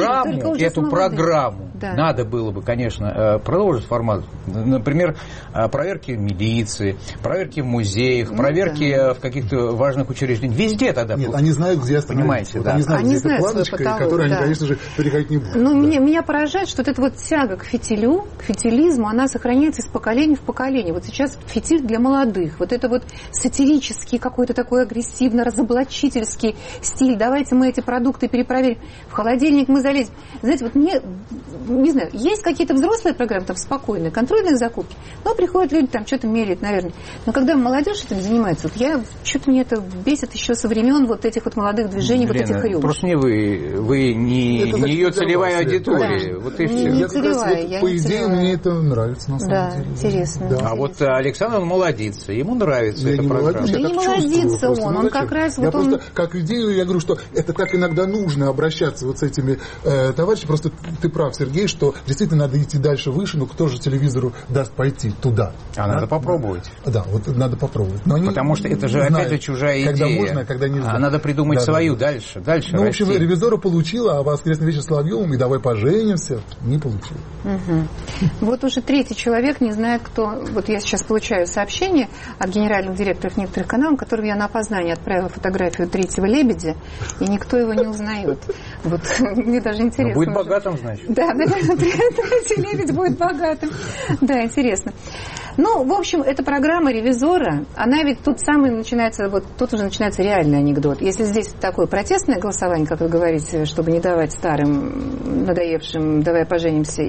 Speaker 4: программу надо было бы, конечно, продолжить формат. Например, проверки милиции, проверки в музеях, проверки в каких-то важных учреждениях. Везде тогда.
Speaker 3: Нет, они знают, где остановиться.
Speaker 4: Понимаете,
Speaker 3: они знают, где эта планочка, которую они, конечно же, переходить не будут.
Speaker 2: Меня поражает, что вот эта вот тяга к фитилю, к фитилизму, она сохраняется из поколения в поколение. Вот сейчас фитиль для молодых. Вот это вот сатирический, какой-то такой агрессивно-разоблачительский стиль. Давайте мы эти продукты перепроверим. В холодильник мы залезем. Знаете, вот мне, не знаю, есть какие-то взрослые программы, там спокойные, контрольные закупки, но приходят люди, там что-то меряют, наверное. Но когда молодежь этим занимается, вот что-то мне это бесит еще со времен вот этих вот молодых движений, вот этих рюмок.
Speaker 4: Просто не вы не ее целевая аудитория. Вот и все.
Speaker 2: Не целевая,
Speaker 3: по идее, мне это нравится, на самом деле.
Speaker 2: Интересно.
Speaker 4: А вот Александр он молодится, ему нравится эта программа.
Speaker 2: Да не молодится он как раз...
Speaker 3: Я просто, как идею, я говорю, что это так иногда нужно обращаться вот с этими товарищами. Просто ты прав, Сергей, что действительно надо идти дальше, выше, но кто же телевизору даст пойти туда?
Speaker 4: Надо попробовать.
Speaker 3: Да, вот надо попробовать. Но
Speaker 4: потому что это же, опять же, чужая идея.
Speaker 3: Когда можно, когда нельзя.
Speaker 4: А надо придумать свою дальше
Speaker 3: Ну, в общем, ревизора получила, а воскресный вечер с Соловьевым и давай поженимся не получила.
Speaker 2: Вот уже третий человек не знает, кто... Вот я сейчас получаю сообщение от генеральных директоров некоторых каналов, которым я на опознание отправила фотографию третьего лебедя, и никто его не узнает. Вот мне даже интересно.
Speaker 4: Будет богатым, значит.
Speaker 2: Да, третий лебедь будет богатым. Да, интересно. Ну, в общем, эта программа «Ревизора», она ведь тут начинается, вот тут уже начинается реальный анекдот. Если здесь такое протестное голосование, как вы говорите, чтобы не давать старым, надоевшим «давай поженимся»,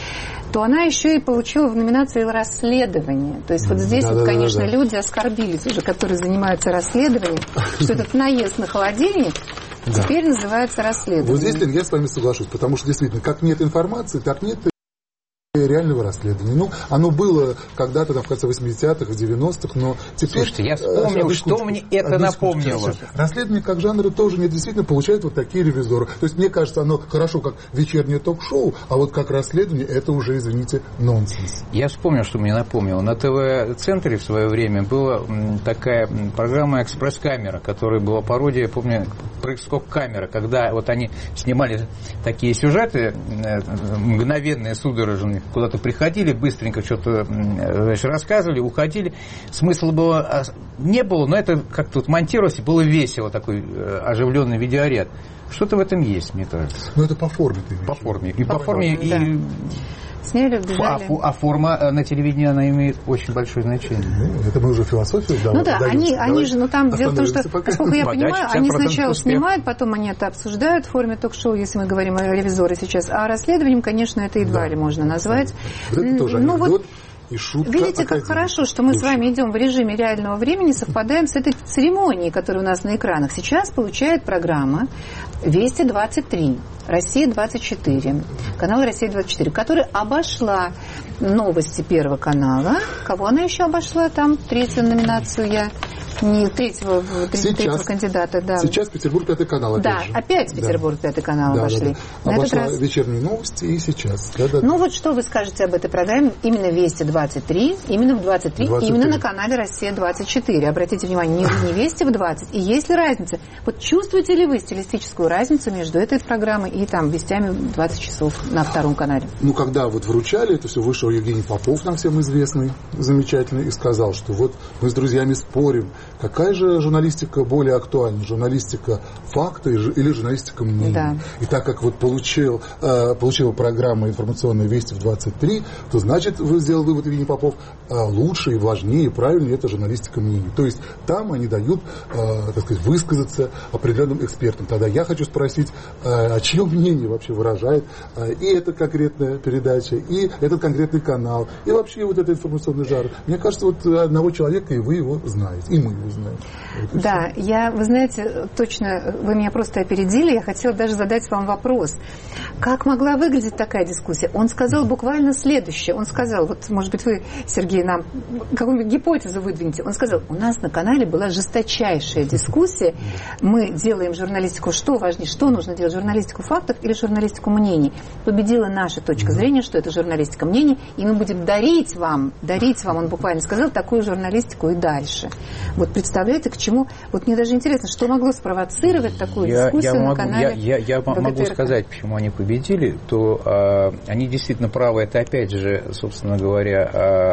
Speaker 2: то она еще и получила в номинации «Расследование». То есть вот здесь, конечно, люди оскорбились уже, которые занимаются расследованием, что этот наезд на холодильник теперь называется расследование.
Speaker 3: Вот здесь, Лен, я с вами соглашусь, потому что действительно, как нет информации, так нет реального расследования. Ну, оно было когда-то в конце 80-х и 90-х, но теперь...
Speaker 4: Слушайте, я вспомнил, что мне это напомнило.
Speaker 3: Расследование как жанр тоже не действительно получает вот такие ревизоры. То есть, мне кажется, оно хорошо как вечернее ток-шоу, а вот как расследование, это уже, извините, нонсенс.
Speaker 4: Я вспомнил, что мне напомнило. На ТВ-центре в свое время была такая программа «Экспресс-камера», которая была пародия, помню, «Прыг-скок-камера», когда вот они снимали такие сюжеты мгновенные, судорожные, куда-то приходили, быстренько что-то рассказывали, уходили. Смысла было не было, но это как-то вот монтировалось, и было весело, такой оживленный видеоряд. Что-то в этом есть, мне кажется.
Speaker 3: Ну, это по форме.
Speaker 4: По форме. И по форме,
Speaker 2: да. И... Сняли, вбежали.
Speaker 4: А форма на телевидении, она имеет очень большое значение.
Speaker 3: Ну, это мы уже философию
Speaker 2: Ну да, они же, там дело в том, что, насколько я понимаю, они сначала снимают, потом они это обсуждают в форме ток-шоу, если мы говорим о ревизоре сейчас. А расследованием, конечно, это едва ли можно назвать.
Speaker 3: Вот это тоже анекдот. И шутка.
Speaker 2: Видите, как хорошо, что мы с вами идем в режиме реального времени, совпадаем с этой церемонией, которая у нас на экранах. Сейчас получает программа «Вести 23», «Россия-24», канал «Россия-24», которая обошла новости Первого канала. Кого она еще обошла там? Третью номинацию я... Не третьего кандидата, да.
Speaker 3: Сейчас Петербург Пятый канал, опять же.
Speaker 2: Опять Петербург Пятый канал обошли.
Speaker 3: Обошла вечерние новости и сейчас.
Speaker 2: Ну вот что вы скажете об этой программе? Именно Вести 23, именно в 23, именно на канале Россия-24. Обратите внимание, не Вести в 20. И есть ли разница? Вот чувствуете ли вы стилистическую разницу между этой программой и там Вестями 20 часов на Втором канале?
Speaker 3: Ну, когда вот вручали, это все вышел Евгений Попов, нам всем известный, замечательный, и сказал, что вот мы с друзьями спорим, какая же журналистика более актуальна? Журналистика факта или журналистика мнения?
Speaker 2: Да.
Speaker 3: И так как вот получила программа информационная «Вести в 23», то значит, вы сделал вывод, Евгений Попов, лучше и важнее, и правильнее это журналистика мнения. То есть там они дают, так сказать, высказаться определенным экспертам. Тогда я хочу спросить, чье мнение вообще выражает и эта конкретная передача, и этот конкретный канал, и вообще вот этот информационный жанр. Мне кажется, вот одного человека, и вы его знаете. И мы его знаем. Вот
Speaker 2: да, вы знаете, точно, вы меня просто опередили, я хотела даже задать вам вопрос. Как могла выглядеть такая дискуссия? Он сказал буквально следующее. Он сказал, вот, может быть, вы, Сергей, нам какую-нибудь гипотезу выдвинете. Он сказал, у нас на канале была жесточайшая дискуссия. Мы делаем журналистику, что важнее, что нужно делать, журналистику фактов или журналистику мнений. Победила наша точка зрения, что это журналистика мнений, и мы будем дарить вам, он буквально сказал, такую журналистику и дальше. Вот представляете, к чему... Вот мне даже интересно, что могло спровоцировать такую дискуссию на канале
Speaker 4: Я могу сказать, почему они победили, то они действительно правы. Это опять же, собственно говоря,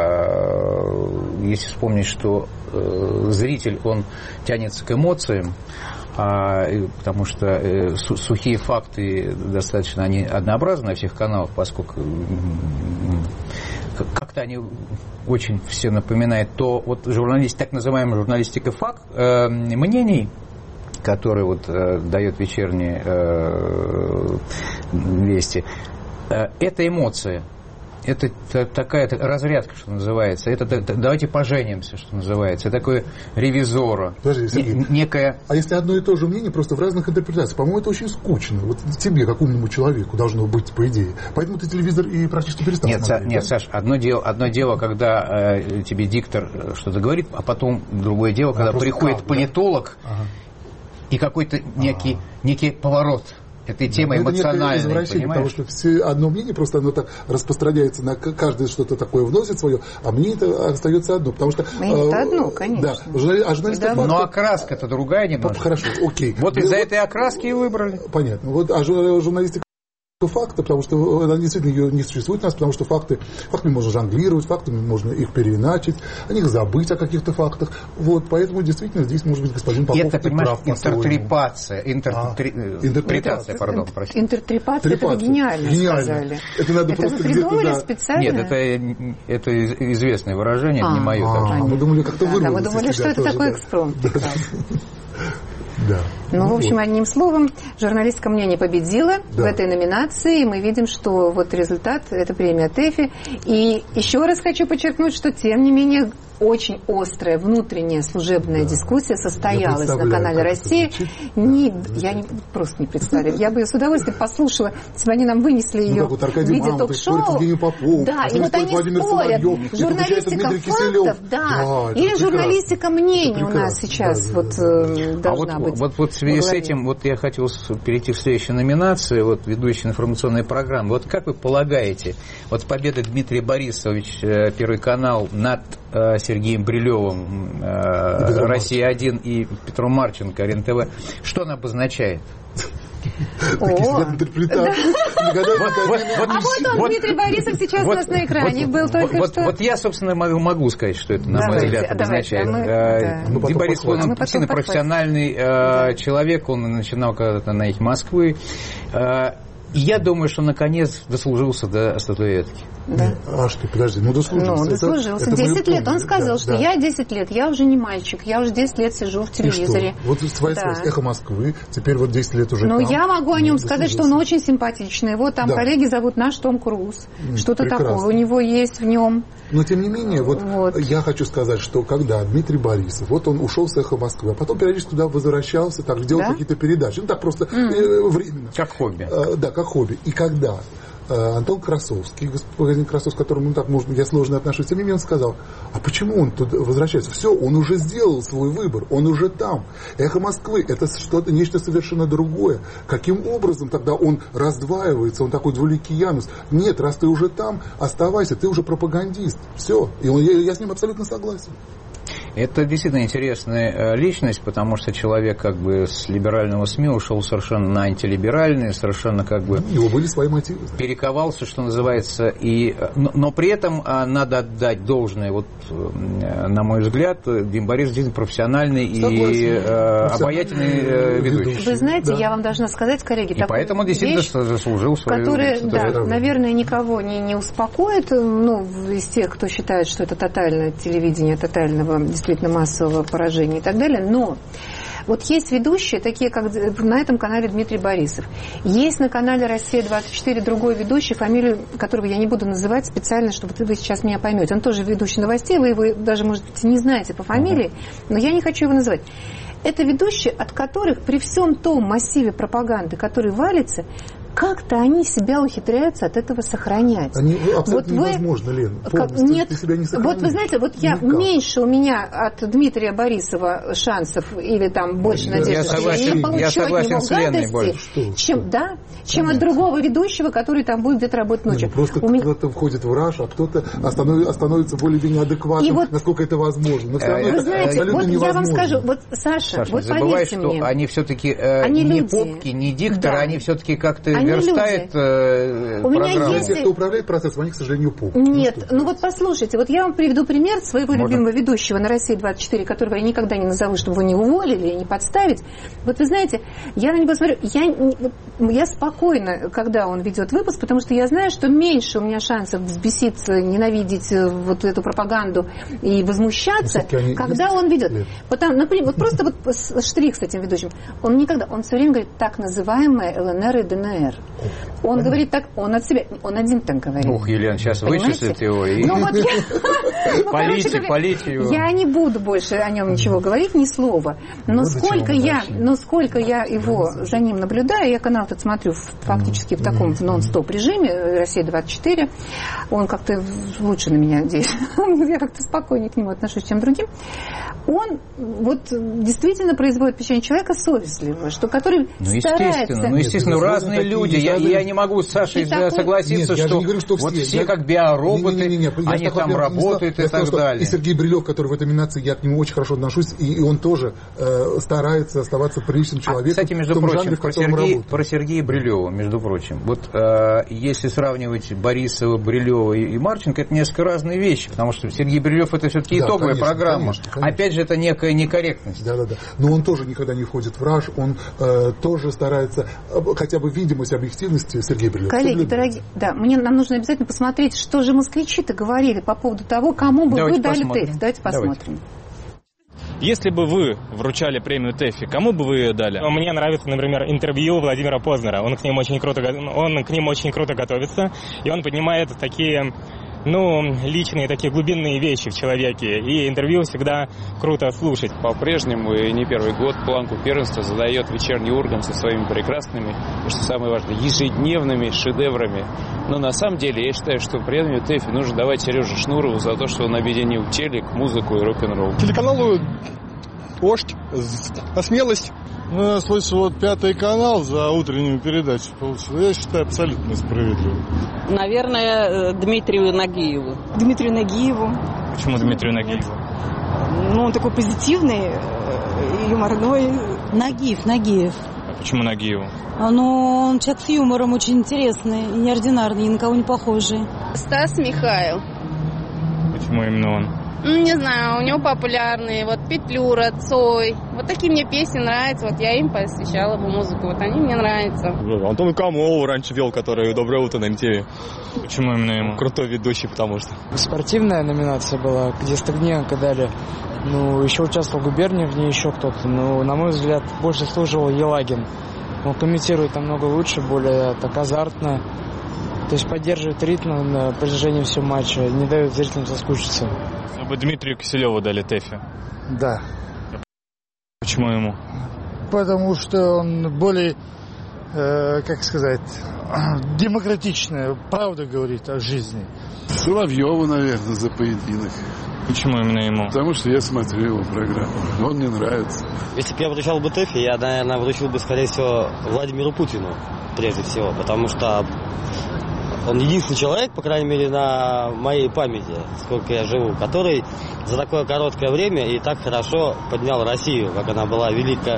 Speaker 4: если вспомнить, что зритель, он тянется к эмоциям, потому что сухие факты достаточно они однообразны на всех каналах, поскольку как-то они очень все напоминают, то вот так называемая журналистика мнений, который вот дает вечерние Вести, это эмоция. это такая разрядка, что называется. Это давайте поженимся, что называется. Это такое ревизора.
Speaker 3: Подожди, Сергей,
Speaker 4: некая...
Speaker 3: А если одно и то же мнение, просто в разных интерпретациях? По-моему, это очень скучно. Вот тебе, как умному человеку, должно быть, по идее. Поэтому ты телевизор и практически перестал смотреть.
Speaker 4: Нет, Саш, одно дело, когда тебе диктор что-то говорит, а потом другое дело, когда приходит политолог и какой-то некий поворот этой темы эмоциональной, понимаешь?
Speaker 3: Потому что все одно мнение, просто оно так распространяется, на каждое что-то такое вносит свое, а мне это остается одно. Потому что...
Speaker 2: Мнение-то одно, конечно.
Speaker 3: Да,
Speaker 4: но окраска-то другая немножко.
Speaker 3: Хорошо, окей.
Speaker 4: Вот из-за этой окраски и выбрали.
Speaker 3: Понятно. Вот, а журналистика факты, потому что действительно ее не существует у нас, потому что фактами можно жонглировать, фактами можно их переиначить, о них забыть, о каких-то фактах. Вот, поэтому действительно здесь, может быть, господин Попов
Speaker 4: это, понимаешь, интерпретация, простите.
Speaker 2: Интерпретация, это вы гениально сказали.
Speaker 3: Это надо
Speaker 2: это
Speaker 3: просто
Speaker 2: вы придумали специально?
Speaker 4: Нет, это известное выражение, не мое.
Speaker 3: Мы думали, как-то вырвалось.
Speaker 2: Мы думали, что это такой экспромт.
Speaker 3: Да.
Speaker 2: Ну, в общем, одним словом, журналистское мнение победило в этой номинации, и мы видим, что вот результат – это премия ТЭФИ. И еще раз хочу подчеркнуть, что, тем не менее, очень острая внутренняя служебная дискуссия состоялась на канале «Россия». Я просто не представляю. Я бы ее с удовольствием послушала, если бы они нам вынесли ее в виде ток-шоу. Да, и вот они спорят. Журналистика фактов, да, или журналистика мнений у нас сейчас должна быть.
Speaker 4: Вот в связи с этим вот я хотел перейти к следующей номинации, вот ведущая информационная программа. Вот как вы полагаете, вот победа Дмитрия Борисовича, Первый канал, над Сергеем Брилевым, Россия-1 и Петром Марченко, РЕН-ТВ, что она обозначает?
Speaker 3: Интерпретация.
Speaker 2: А вот он, Дмитрий Борисов, сейчас у нас на экране был только что.
Speaker 4: Вот я, собственно, могу сказать, что это, на мой взгляд, обозначает. Дмитрий Борисов, он действительно профессиональный человек, он начинал когда-то на «Эхе Москвы». И я думаю, что наконец дослужился до статуэтки.
Speaker 2: Да.
Speaker 3: А что, подожди, дослужился.
Speaker 2: Ну, дослужился. 10 лет. Он сказал, что я 10 лет, я уже не мальчик, я уже 10 лет сижу в телевизоре.
Speaker 3: Вот твоя связь, «Эхо Москвы», теперь вот 10 лет уже.
Speaker 2: Ну, я могу о нем сказать, что он очень симпатичный. Вот там коллеги зовут наш Том Круз. Что-то такое у него есть в нем.
Speaker 3: Но, тем не менее, вот я хочу сказать, что когда Дмитрий Борисов, вот он ушел с «Эхо Москвы», а потом периодически туда возвращался, так, делал какие-то передачи. Ну, так просто временно.
Speaker 4: Как хобби.
Speaker 3: Да, как хобби. И когда Антон Красовский, господин Красовский, к которому так, может быть, я сложно отношусь, тем не менее он сказал, а почему он тут возвращается? Все, он уже сделал свой выбор, он уже там. «Эхо Москвы» — это что-то, нечто совершенно другое. Каким образом тогда он раздваивается, он такой двуликий Янус? Нет, раз ты уже там, оставайся, ты уже пропагандист. Все. И я с ним абсолютно согласен.
Speaker 4: Это действительно интересная личность, потому что человек как бы с либерального СМИ ушел совершенно на антилиберальные, совершенно как бы...
Speaker 3: У него были свои мотивы.
Speaker 4: Перековался, что называется. Но при этом надо отдать должное, вот, на мой взгляд, Дим Борис действительно профессиональный и обаятельный ведущий.
Speaker 2: Вы знаете, я вам должна сказать, коллеги,
Speaker 4: и поэтому действительно заслужил свою...
Speaker 2: Которая, наверное, никого не успокоит, из тех, кто считает, что это тотальное телевидение, тотального действительно массового поражения и так далее, но вот есть ведущие, такие как на этом канале Дмитрий Борисов. Есть на канале «Россия-24» другой ведущий, фамилию которого я не буду называть специально, чтобы вы сейчас меня поймете. Он тоже ведущий новостей, вы его даже, может быть, не знаете по фамилии, но я не хочу его называть. Это ведущие, от которых при всем том массиве пропаганды, который валится, как-то они себя ухитряются от этого сохранять.
Speaker 3: Они абсолютно невозможно, Лен.
Speaker 2: Нет,
Speaker 3: ты себя не сохранишь.
Speaker 2: вот вы знаете, меньше у меня от Дмитрия Борисова шансов или там больше надежды, что я не получу от него гадости, чем от другого ведущего, который там будет где-то работать ночью.
Speaker 3: Просто кто-то входит в раж, а кто-то становится более-менее адекватным, насколько это возможно. Но все равно
Speaker 2: вы знаете, вот я вам скажу, вот Саша, вот поверьте мне.
Speaker 4: Что они все-таки не попки, не дикторы, они все-таки как-то верстает программу.
Speaker 2: У меня есть...
Speaker 3: Те, кто управляет процессом, они, к сожалению, попки.
Speaker 2: Нет, вот послушайте, вот я вам приведу пример своего любимого ведущего на «России-24», которого я никогда не назову, чтобы его не уволили и не подставить. Вот вы знаете, я на него смотрю, я спокойна, когда он ведет выпуск, потому что я знаю, что меньше у меня шансов взбеситься, ненавидеть вот эту пропаганду и возмущаться, когда он ведет. Например, вот просто штрих с этим ведущим. Он все время говорит так называемая ЛНР и ДНР. Он говорит так, он от себя, он один так говорит.
Speaker 4: Ух, Елена, сейчас вычислит его и полить его.
Speaker 2: Я не буду больше о нем ничего говорить, ни слова. Но сколько я его за ним наблюдаю, я канал этот смотрю фактически в таком нон-стоп режиме, Россия-24, он как-то лучше на меня действует, я как-то спокойнее к нему отношусь, чем другим. Он вот действительно производит впечатление человека совестливого, что который старается...
Speaker 4: Естественно, разные люди. Я не могу с Сашей согласиться, что вот все как биороботы, они там работают и так далее.
Speaker 3: И Сергей Брилев, который в этой номинации, я к нему очень хорошо отношусь, и он тоже старается оставаться приличным человеком.
Speaker 4: Кстати, между прочим, про Сергея Брилева, между прочим, вот если сравнивать Борисова, Брилева и Марченко, это несколько разные вещи, потому что Сергей Брилев это все-таки итоговая программа. Конечно. Опять же, это некая некорректность.
Speaker 3: Да. Но он тоже никогда не входит в раж, он тоже старается, хотя бы видимость объективности Сергея Брилева.
Speaker 2: Коллеги, дорогие, нам нужно обязательно посмотреть, что же москвичи-то говорили по поводу того, кому бы вы дали ТЭФ. Давайте посмотрим.
Speaker 5: Если бы вы вручали премию ТЭФи, кому бы вы ее дали? Мне нравится, например, интервью Владимира Познера. Он к ним очень круто готовится, и он поднимает такие... личные такие глубинные вещи в человеке, и интервью всегда круто слушать.
Speaker 6: По-прежнему, и не первый год, планку первенства задает «Вечерний Ургант» со своими прекрасными, и, что самое важное, ежедневными шедеврами. Но на самом деле я считаю, что премию ТЭФи нужно давать Сереже Шнурову за то, что он объединил телек, музыку и рок-н-ролл.
Speaker 7: Телеканалу «Дождь» за смелость. Я слышу, вот Пятый канал за утреннюю передачу получил. Я считаю, абсолютно справедливо.
Speaker 8: Наверное, Дмитрию Нагиеву.
Speaker 9: Дмитрию Нагиеву.
Speaker 5: Почему Дмитрию Нагиеву?
Speaker 9: Он такой позитивный, юморной.
Speaker 10: Нагиев.
Speaker 5: А почему Нагиеву?
Speaker 10: Он человек с юмором очень интересный, неординарный, ни на кого не похожий.
Speaker 11: Стас Михайлов.
Speaker 5: Почему именно он?
Speaker 11: Не знаю, у него популярные, вот Петлюра, Цой. Вот такие мне песни нравятся, вот я им посвящала бы музыку, вот они мне нравятся.
Speaker 7: Антон Камолов раньше вел, который «Доброе утро» на МТВ.
Speaker 5: Почему именно ему?
Speaker 7: Крутой ведущий, потому что.
Speaker 12: Спортивная номинация была, где Стагниенко дали. Еще участвовал Губерниев, в ней еще кто-то. На мой взгляд, больше служил Елагин. Он комментирует намного лучше, более так азартно. То есть поддерживает ритм на протяжении всего матча, не дает зрителям соскучиться.
Speaker 5: Вы бы Дмитрию Киселеву дали ТЭФи?
Speaker 7: Да.
Speaker 5: Почему ему?
Speaker 7: Потому что он более, демократичная, правда говорит о жизни.
Speaker 13: Соловьеву, наверное, за поединок.
Speaker 5: Почему именно ему?
Speaker 13: Потому что я смотрю его программу. Он мне нравится.
Speaker 14: Если бы я вручал бы ТЭФи, я, наверное, вручил бы, скорее всего, Владимиру Путину, прежде всего. Потому что он единственный человек, по крайней мере, на моей памяти, сколько я живу, который за такое короткое время и так хорошо поднял Россию, как она была велика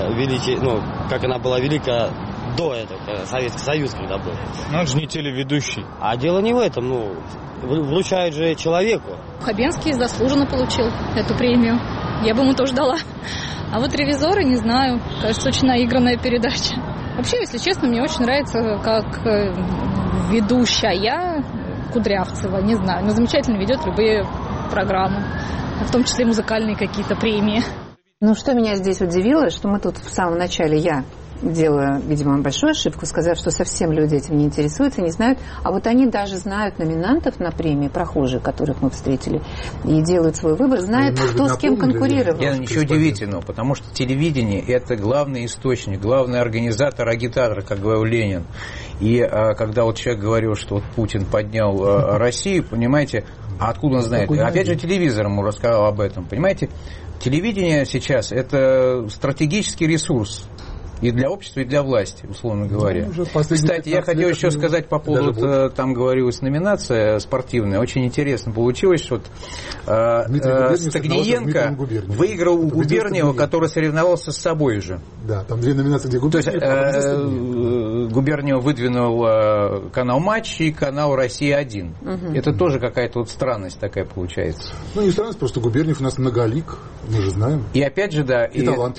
Speaker 14: до этого, Советский Союз, когда был.
Speaker 5: Но он же не телеведущий.
Speaker 14: А дело не в этом, вручают же человеку.
Speaker 15: Хабенский заслуженно получил эту премию. Я бы ему тоже дала. А вот «Ревизоры», не знаю, кажется, очень наигранная передача. Вообще, если честно, мне очень нравится, как ведущая Кудрявцева, не знаю, но замечательно ведет любые программы, в том числе музыкальные какие-то премии.
Speaker 2: Что меня здесь удивило, что мы тут в самом начале, я делаю, видимо, большую ошибку, сказав, что совсем люди этим не интересуются, не знают, а вот они даже знают номинантов на премии, прохожие, которых мы встретили, и делают свой выбор, знают, кто с кем конкурировал.
Speaker 4: Ничего удивительного, потому что телевидение – это главный источник, главный организатор, агитатор, как говорил Ленин. И когда вот человек говорил, что вот Путин поднял Россию, понимаете, а откуда он знает? Опять же, телевизор ему рассказал об этом, понимаете? Телевидение сейчас – это стратегический ресурс. И для общества, и для власти, условно говоря. Кстати, я хотел еще сказать по поводу, там говорилась номинация спортивная, очень интересно получилось, что Стагниенко выиграл у Губерниева, который соревновался с собой же.
Speaker 3: Да, там две номинации, где Губерниев.
Speaker 4: То есть Губерниев выдвинул канал «Матч» и канал «Россия-1». Это тоже какая-то вот странность такая получается.
Speaker 3: Не странность, просто Губерниев у нас многолик, мы же знаем.
Speaker 4: И опять же, да.
Speaker 3: И талантлив.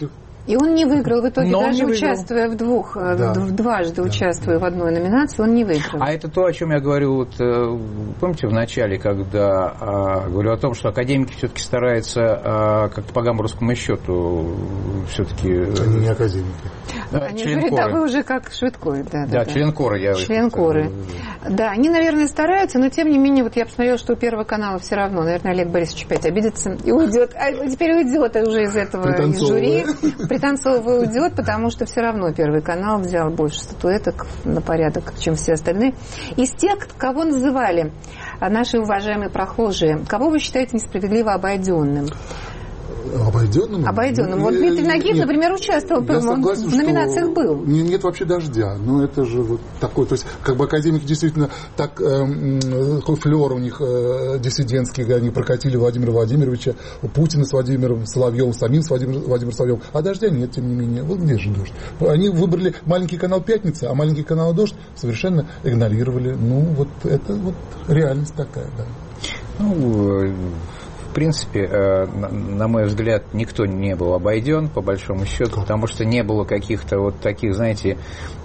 Speaker 2: И он не выиграл в итоге, даже участвуя дважды участвуя в одной номинации, он не выиграл.
Speaker 16: А это то, о чем я говорю, вот, помните, в начале, когда говорю о том, что академики все-таки стараются как-то по гамбургскому счету все-таки...
Speaker 3: Они не академики.
Speaker 2: Они говорят, да, вы уже как Швидкой.
Speaker 16: Да, членкоры.
Speaker 2: Членкоры. Да, они, наверное, стараются, но тем не менее, вот я посмотрела, что у Первого канала все равно, наверное, Олег Борисович опять обидится и уйдет. А теперь уйдет уже из этого из жюри. Пританцовывая уйдет, потому что все равно Первый канал взял больше статуэток на порядок, чем все остальные. Из тех, кого называли наши уважаемые прохожие, кого вы считаете несправедливо обойденным?
Speaker 3: Обойденным?
Speaker 2: Обойденным. Вот Дмитрий Нагиев, например, участвовал,
Speaker 3: согласен,
Speaker 2: в номинациях был.
Speaker 3: Нет вообще дождя. Но это же вот такой, то есть, как бы академики действительно так, флёр у них диссидентский, они прокатили Владимира Владимировича, Путина с Владимиром Соловьевым, самим с Владимиром Соловьевым. А дождя нет, тем не менее. Вот где же дождь? Они выбрали маленький канал «Пятница», а маленький канал «Дождь» совершенно игнорировали. Ну, вот это вот реальность такая, да.
Speaker 16: Ну, в принципе, на мой взгляд, никто не был обойден, по большому счету, потому что не было каких-то вот таких, знаете,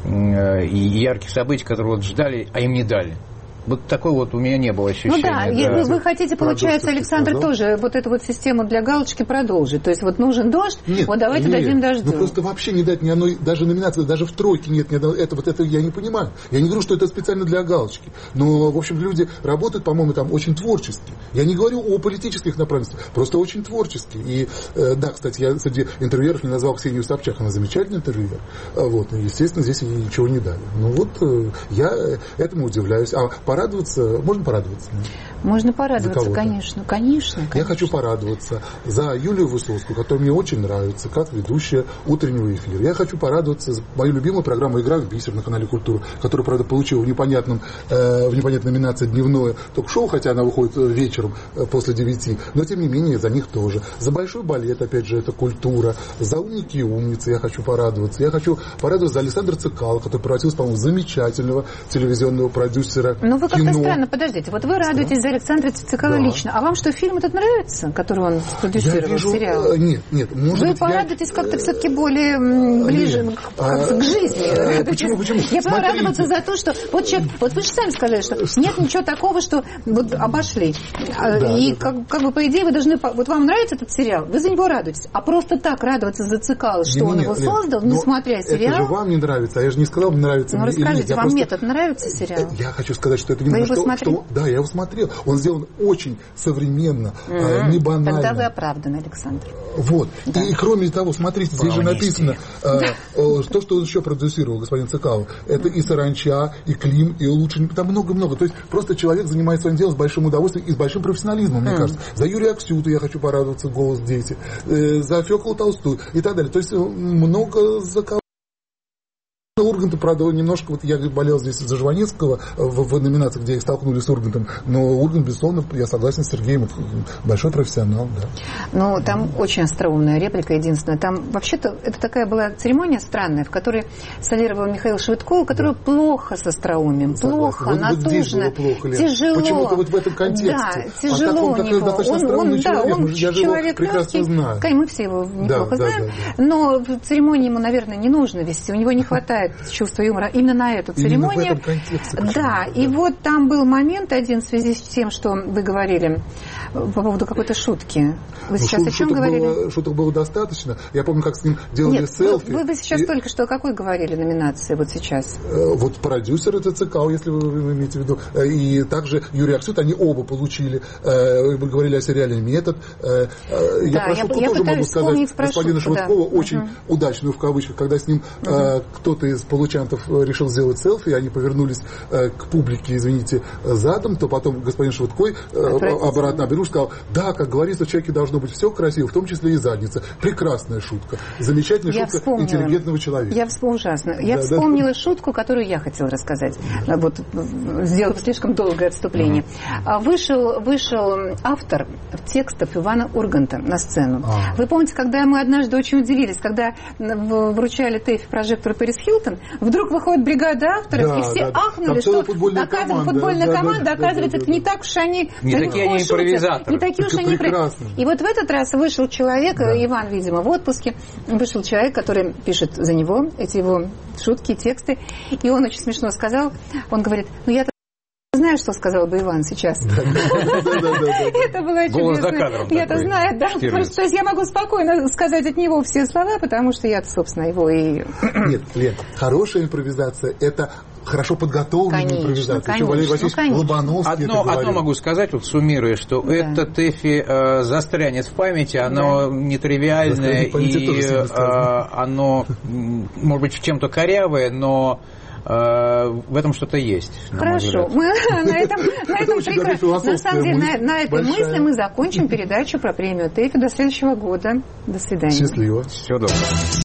Speaker 16: ярких событий, которые вот ждали, а им не дали. Вот такой вот у меня не было ощущения.
Speaker 2: Ну да, вы хотите, получается, Александр, тоже вот эту вот систему для галочки продолжить. То есть вот нужен дождь, вот давайте дадим дождю.
Speaker 3: Ну просто вообще не дать ни одной, даже номинации, даже в тройке нет ни одной, это я не понимаю. Я не говорю, что это специально для галочки. Но, в общем, люди работают, по-моему, там очень творчески. Я не говорю о политических направленностях, просто очень творчески. И да, кстати, я среди интервьюеров не назвал Ксению Собчак, она замечательный интервьюер. Вот, естественно, здесь ей ничего не дали. Ну вот, я этому удивляюсь. А порадоваться, можно порадоваться?
Speaker 2: Можно порадоваться, конечно.
Speaker 3: Я хочу порадоваться за Юлию Высоцкую, которая мне очень нравится, как ведущая утреннего эфира. Я хочу порадоваться за мою любимую программу «Игра в бисер» на канале «Культура», которая, правда, получила в непонятной номинации «Дневное ток-шоу», хотя она выходит вечером после 9, но, тем не менее, за них тоже. За большой балет, опять же, это «Культура», за «Умники и умницы» я хочу порадоваться. Я хочу порадоваться за Александра Цикало, который превратился, по-моему, в замечательного телевизионного продюсера кино.
Speaker 2: Ну, вы как-то странно, подождите, вот вы радуетесь за Александра Цикало лично, а вам что, фильм этот нравится, который он продюсировал, сериал?
Speaker 3: Нет, может
Speaker 2: быть, вы порадуетесь как-то все-таки более ближе к жизни.
Speaker 3: Почему?
Speaker 2: Я буду радоваться за то, что вот вы же сами сказали, что нет ничего такого, что вот обошли. И как бы по идее вы должны, вот вам нравится этот сериал, вы за него радуетесь, а просто так радоваться за Цикало, что он его создал, несмотря сериал.
Speaker 3: Это же вам не нравится, а я же не сказал, нравится мне.
Speaker 2: Ну расскажите, вам метод нравится сериал?
Speaker 3: Я хочу сказать, что это не что... Да, я его смотрел. Он сделан очень современно, не банально.
Speaker 2: Тогда вы оправданы, Александр.
Speaker 3: Вот. Да. И кроме того, смотрите, здесь же написано, то, что он еще продюсировал, господин Цикало, это и «Саранча», и «Клим», и «Лучше». Там много-много. То есть просто человек занимается своим делом с большим удовольствием и с большим профессионализмом, мне кажется. За Юрия Аксюту я хочу порадоваться, «Голос дети», за Фёклу Толстую и так далее. То есть много за кого. Урганта, правда, немножко, вот я болел здесь за Жванецкого в номинации, где их столкнули с Ургантом, но Ургант, безусловно, я согласен с Сергеем, большой профессионал, да.
Speaker 2: Ну, там очень остроумная реплика, единственная. Там, вообще-то, это такая была церемония странная, в которой солировал Михаил Швидков, который плохо с остроумием, плохо, натужно, тяжело.
Speaker 3: Почему-то вот в этом контексте.
Speaker 2: Да, тяжело у него.
Speaker 3: Достаточно остроумный человек, я же его прекрасно знаю.
Speaker 2: Мы все его неплохо знаем, но в церемонии ему, наверное, не нужно вести, у него не хватает чувство юмора именно на эту церемонию.
Speaker 3: В этом контексте,
Speaker 2: да, и вот там был момент один в связи с тем, что вы говорили по поводу какой-то шутки. Вы сейчас о чем говорили?
Speaker 3: Шуток было достаточно. Я помню, как с ним делали селфи.
Speaker 2: Вы сейчас только что о какой говорили номинации вот сейчас?
Speaker 3: Вот продюсер это Цикало, если вы имеете в виду. И также Юрий Аксют, они оба получили. Мы говорили о сериале «Метод». Я про шутку тоже могу сказать господина Швидкова, очень удачную в кавычках, когда с ним кто-то из получантов решил сделать селфи, и они повернулись к публике, извините, задом, то потом господин Швидкой обратно обернулся и сказал, да, как говорится, в человеке должно быть все красиво, в том числе и задница. Прекрасная шутка. Замечательная шутка интеллигентного человека.
Speaker 2: Я вспомнила шутку, которую я хотела рассказать. Вот, сделав слишком долгое отступление. Вышел автор текстов Ивана Урганта на сцену. Вы помните, когда мы однажды очень удивились, когда вручали ТЭФ прожектор Пэрис Хилтон, Вдруг выходит бригада авторов, и все ахнули, что футбольная команда, оказывается, не так уж они
Speaker 16: не такие они импровизаторы.
Speaker 2: Не такие уж они импровизаторы. И вот в этот раз вышел человек, Иван, видимо, в отпуске, вышел человек, который пишет за него эти его шутки, тексты, и он очень смешно сказал, он говорит, ну я знаю, что сказал бы Иван сейчас. Это было чудесно. Я-то знаю, да. То есть я могу спокойно сказать от него все слова, потому что я, собственно, его и...
Speaker 3: Нет, Лен, хорошая импровизация – это хорошо подготовленная импровизация. Еще Валерий Васильевич Лобановский
Speaker 16: одно могу сказать, вот суммируя, что это ТЭФИ застрянет в памяти, оно нетривиальное, и оно, может быть, чем-то корявое, но в этом что-то есть.
Speaker 2: Хорошо. Мы на этом прекрасно. На самом деле, на этой мысли мы закончим передачу про премию ТЭФИ. До следующего года. До свидания.
Speaker 3: Счастливо.
Speaker 16: Всего доброго.